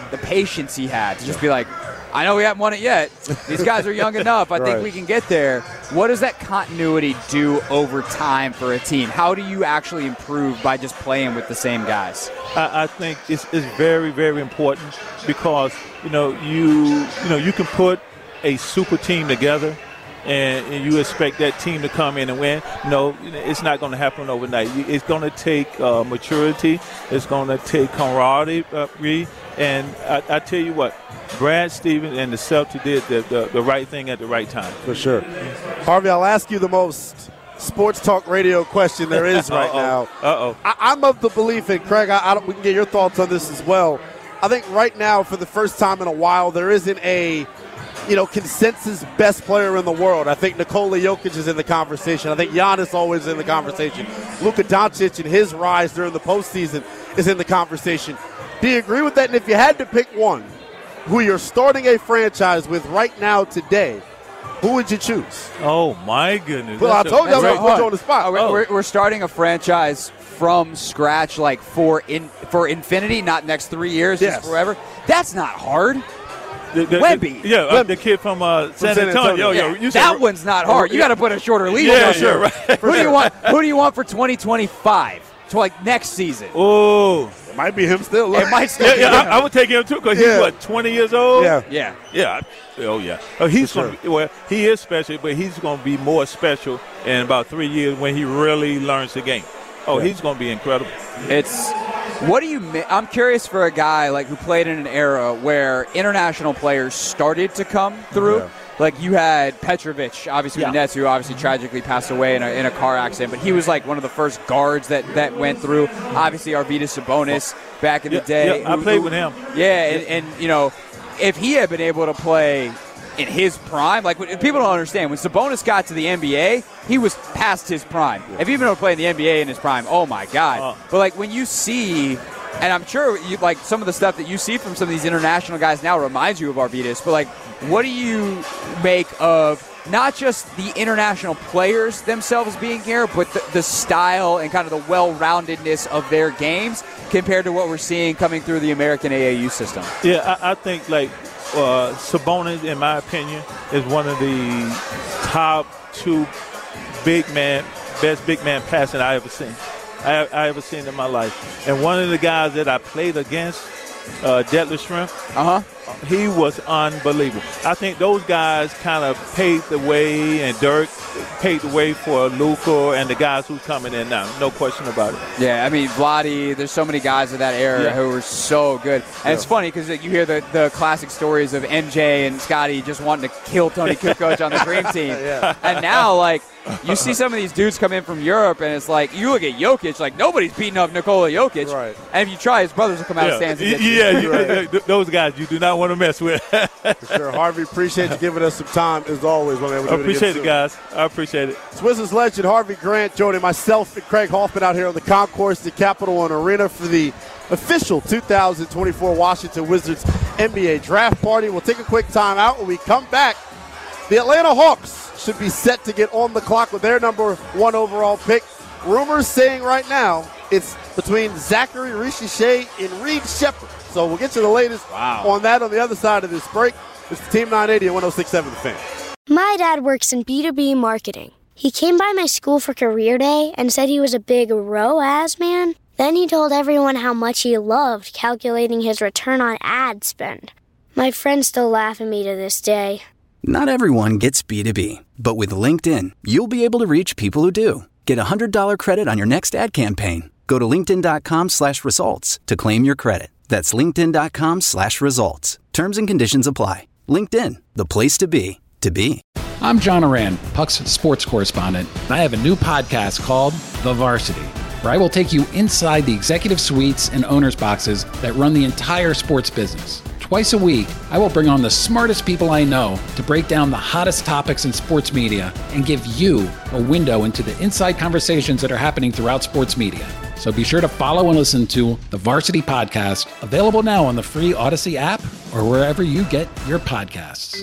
the patience he had to just be like, I know we haven't won it yet. These guys are young enough. I right. think we can get there. What does that continuity do over time for a team? How do you actually improve by just playing with the same guys? I, I think it's, it's very, very important because, you know, you you know, you can put a super team together and, and you expect that team to come in and win. No, it's not going to happen overnight. It's going to take uh, maturity. It's going to take camaraderie. And I, I tell you what, Brad Stevens and the Celtics did the, the, the right thing at the right time. For sure. Harvey, I'll ask you the most sports talk radio question there is right Uh-oh. now. Uh-oh. I, I'm of the belief, and Craig, I, I don't, we can get your thoughts on this as well. I think right now, for the first time in a while, there isn't a, you know, consensus best player in the world. I think Nikola Jokic is in the conversation. I think Giannis always in the conversation. Luka Doncic and his rise during the postseason is in the conversation. Do you agree with that? And if you had to pick one who you're starting a franchise with right now today, who would you choose? Oh, my goodness. Well, That's I told you I was going to put you on the spot. Oh, we're, we're, we're starting a franchise from scratch, like for in for infinity, not next three years, yes. just forever. That's not hard. The, the, Wemby. The, yeah, uh, the kid from, uh, San, San Antonio. Antonio. Yo, yo, Yeah, you that said, one's not hard. You got to put a shorter leash Yeah, on sure, you. right. Who do you want? Who do you want for twenty twenty-five? To like next season. Oh, It might be him still. It might still yeah, be yeah. him. I, I would take him too because Yeah. he's what, twenty years old. Yeah. Yeah. Yeah. Oh yeah. Oh, he's For going to sure. be, well, he is special, but he's going to be more special in about three years when he really learns the game. Oh, Yeah. he's going to be incredible. It's what do you? mi- I'm curious for a guy like who played in an era where international players started to come through. Yeah. Like you had Petrovic, obviously Yeah. the Nets, who obviously tragically passed away in a, in a car accident, but he was like one of the first guards that, that went through. Obviously, Arvydas Sabonis back in Yeah, the day. yeah, I who- played who- with him. Yeah, and, and you know, if he had been able to play in his prime, like when, people don't understand, when Sabonis got to the N B A, he was past his prime. If he'd been able to play in the N B A in his prime, oh my God. Uh. But like when you see, and I'm sure you like some of the stuff that you see from some of these international guys now reminds you of Arvydas, but like what do you make of not just the international players themselves being here, but the, the style and kind of the well-roundedness of their games compared to what we're seeing coming through the American A A U system? Yeah, I, I think like uh, Sabonis, in my opinion, is one of the top two big man, best big man passing I ever seen. I, I ever seen in my life. And one of the guys that I played against, uh, Detlef Schrempf, Uh-huh. he was unbelievable. I think those guys kind of paved the way, and Dirk paved the way for Luka and the guys who's coming in now. No question about it. Yeah, I mean, Vlade, there's so many guys of that era Yeah. who were so good. And Yeah. it's funny because you hear the, the classic stories of M J and Scotty just wanting to kill Tony Kukoc on the Dream Team. Yeah. And now, like, you see some of these dudes come in from Europe, and it's like, you look at Jokic, like, nobody's beating up Nikola Jokic. Right. And if you try, his brothers will come out of stands yeah, against you. yeah, you- yeah, th- those guys you do not want to mess with. For sure. Harvey, appreciate you giving us some time as always. My man. We'll I do appreciate again it, soon. guys. I appreciate it. Swizz's legend Harvey Grant joining myself and Craig Hoffman out here on the concourse at Capital One Arena for the official two thousand twenty-four Washington Wizards N B A Draft Party. We'll take a quick time out. When we come back, the Atlanta Hawks should be set to get on the clock with their number one overall pick. Rumors saying right now it's between Zachary Richer and Reed Shepherd. So we'll get you the latest Wow. on that on the other side of this break. It's the Team nine eighty and one oh six point seven The Fan. My dad works in B two B marketing. He came by my school for career day and said he was a big R O A S man. Then he told everyone how much he loved calculating his return on ad spend. My friends still laugh at me to this day. Not everyone gets B two B, but with LinkedIn, you'll be able to reach people who do. Get a one hundred dollars credit on your next ad campaign. Go to linkedin.com slash results to claim your credit. That's linkedin.com slash results. Terms and conditions apply. LinkedIn, the place to be, to be. I'm John Oran, Puck's sports correspondent, and I have a new podcast called The Varsity, where I will take you inside the executive suites and owners' boxes that run the entire sports business. Twice a week, I will bring on the smartest people I know to break down the hottest topics in sports media and give you a window into the inside conversations that are happening throughout sports media. So be sure to follow and listen to The Varsity Podcast, available now on the free Odyssey app or wherever you get your podcasts.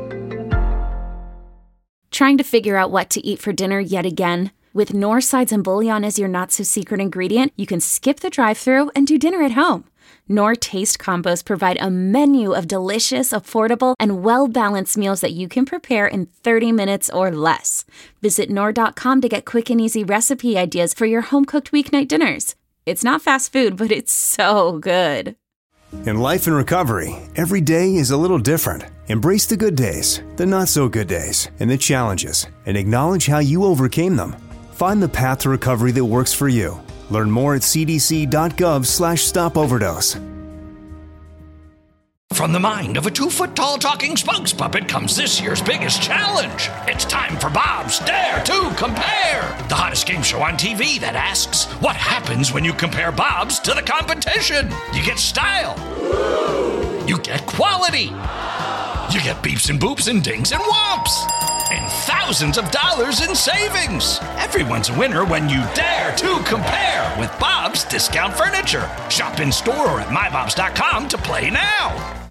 Trying to figure out what to eat for dinner yet again? With North Sides and Bouillon as your not-so-secret ingredient, you can skip the drive-thru and do dinner at home. Knorr Taste Combos provide a menu of delicious, affordable, and well-balanced meals that you can prepare in thirty minutes or less. Visit Knorr dot com to get quick and easy recipe ideas for your home-cooked weeknight dinners. It's not fast food, but it's so good. In life and recovery, every day is a little different. Embrace the good days, the not-so-good days, and the challenges, and acknowledge how you overcame them. Find the path to recovery that works for you. Learn more at c d c dot gov slash stop overdose. From the mind of a two-foot-tall talking spokes puppet comes this year's biggest challenge. It's time for Bob's Dare to Compare, the hottest game show on T V that asks, what happens when you compare Bob's to the competition? You get style. You get quality. You get beeps and boops and dings and whomps. And thousands of dollars in savings. Everyone's a winner when you dare to compare with Bob's Discount Furniture. Shop in store or at my bobs dot com to play now.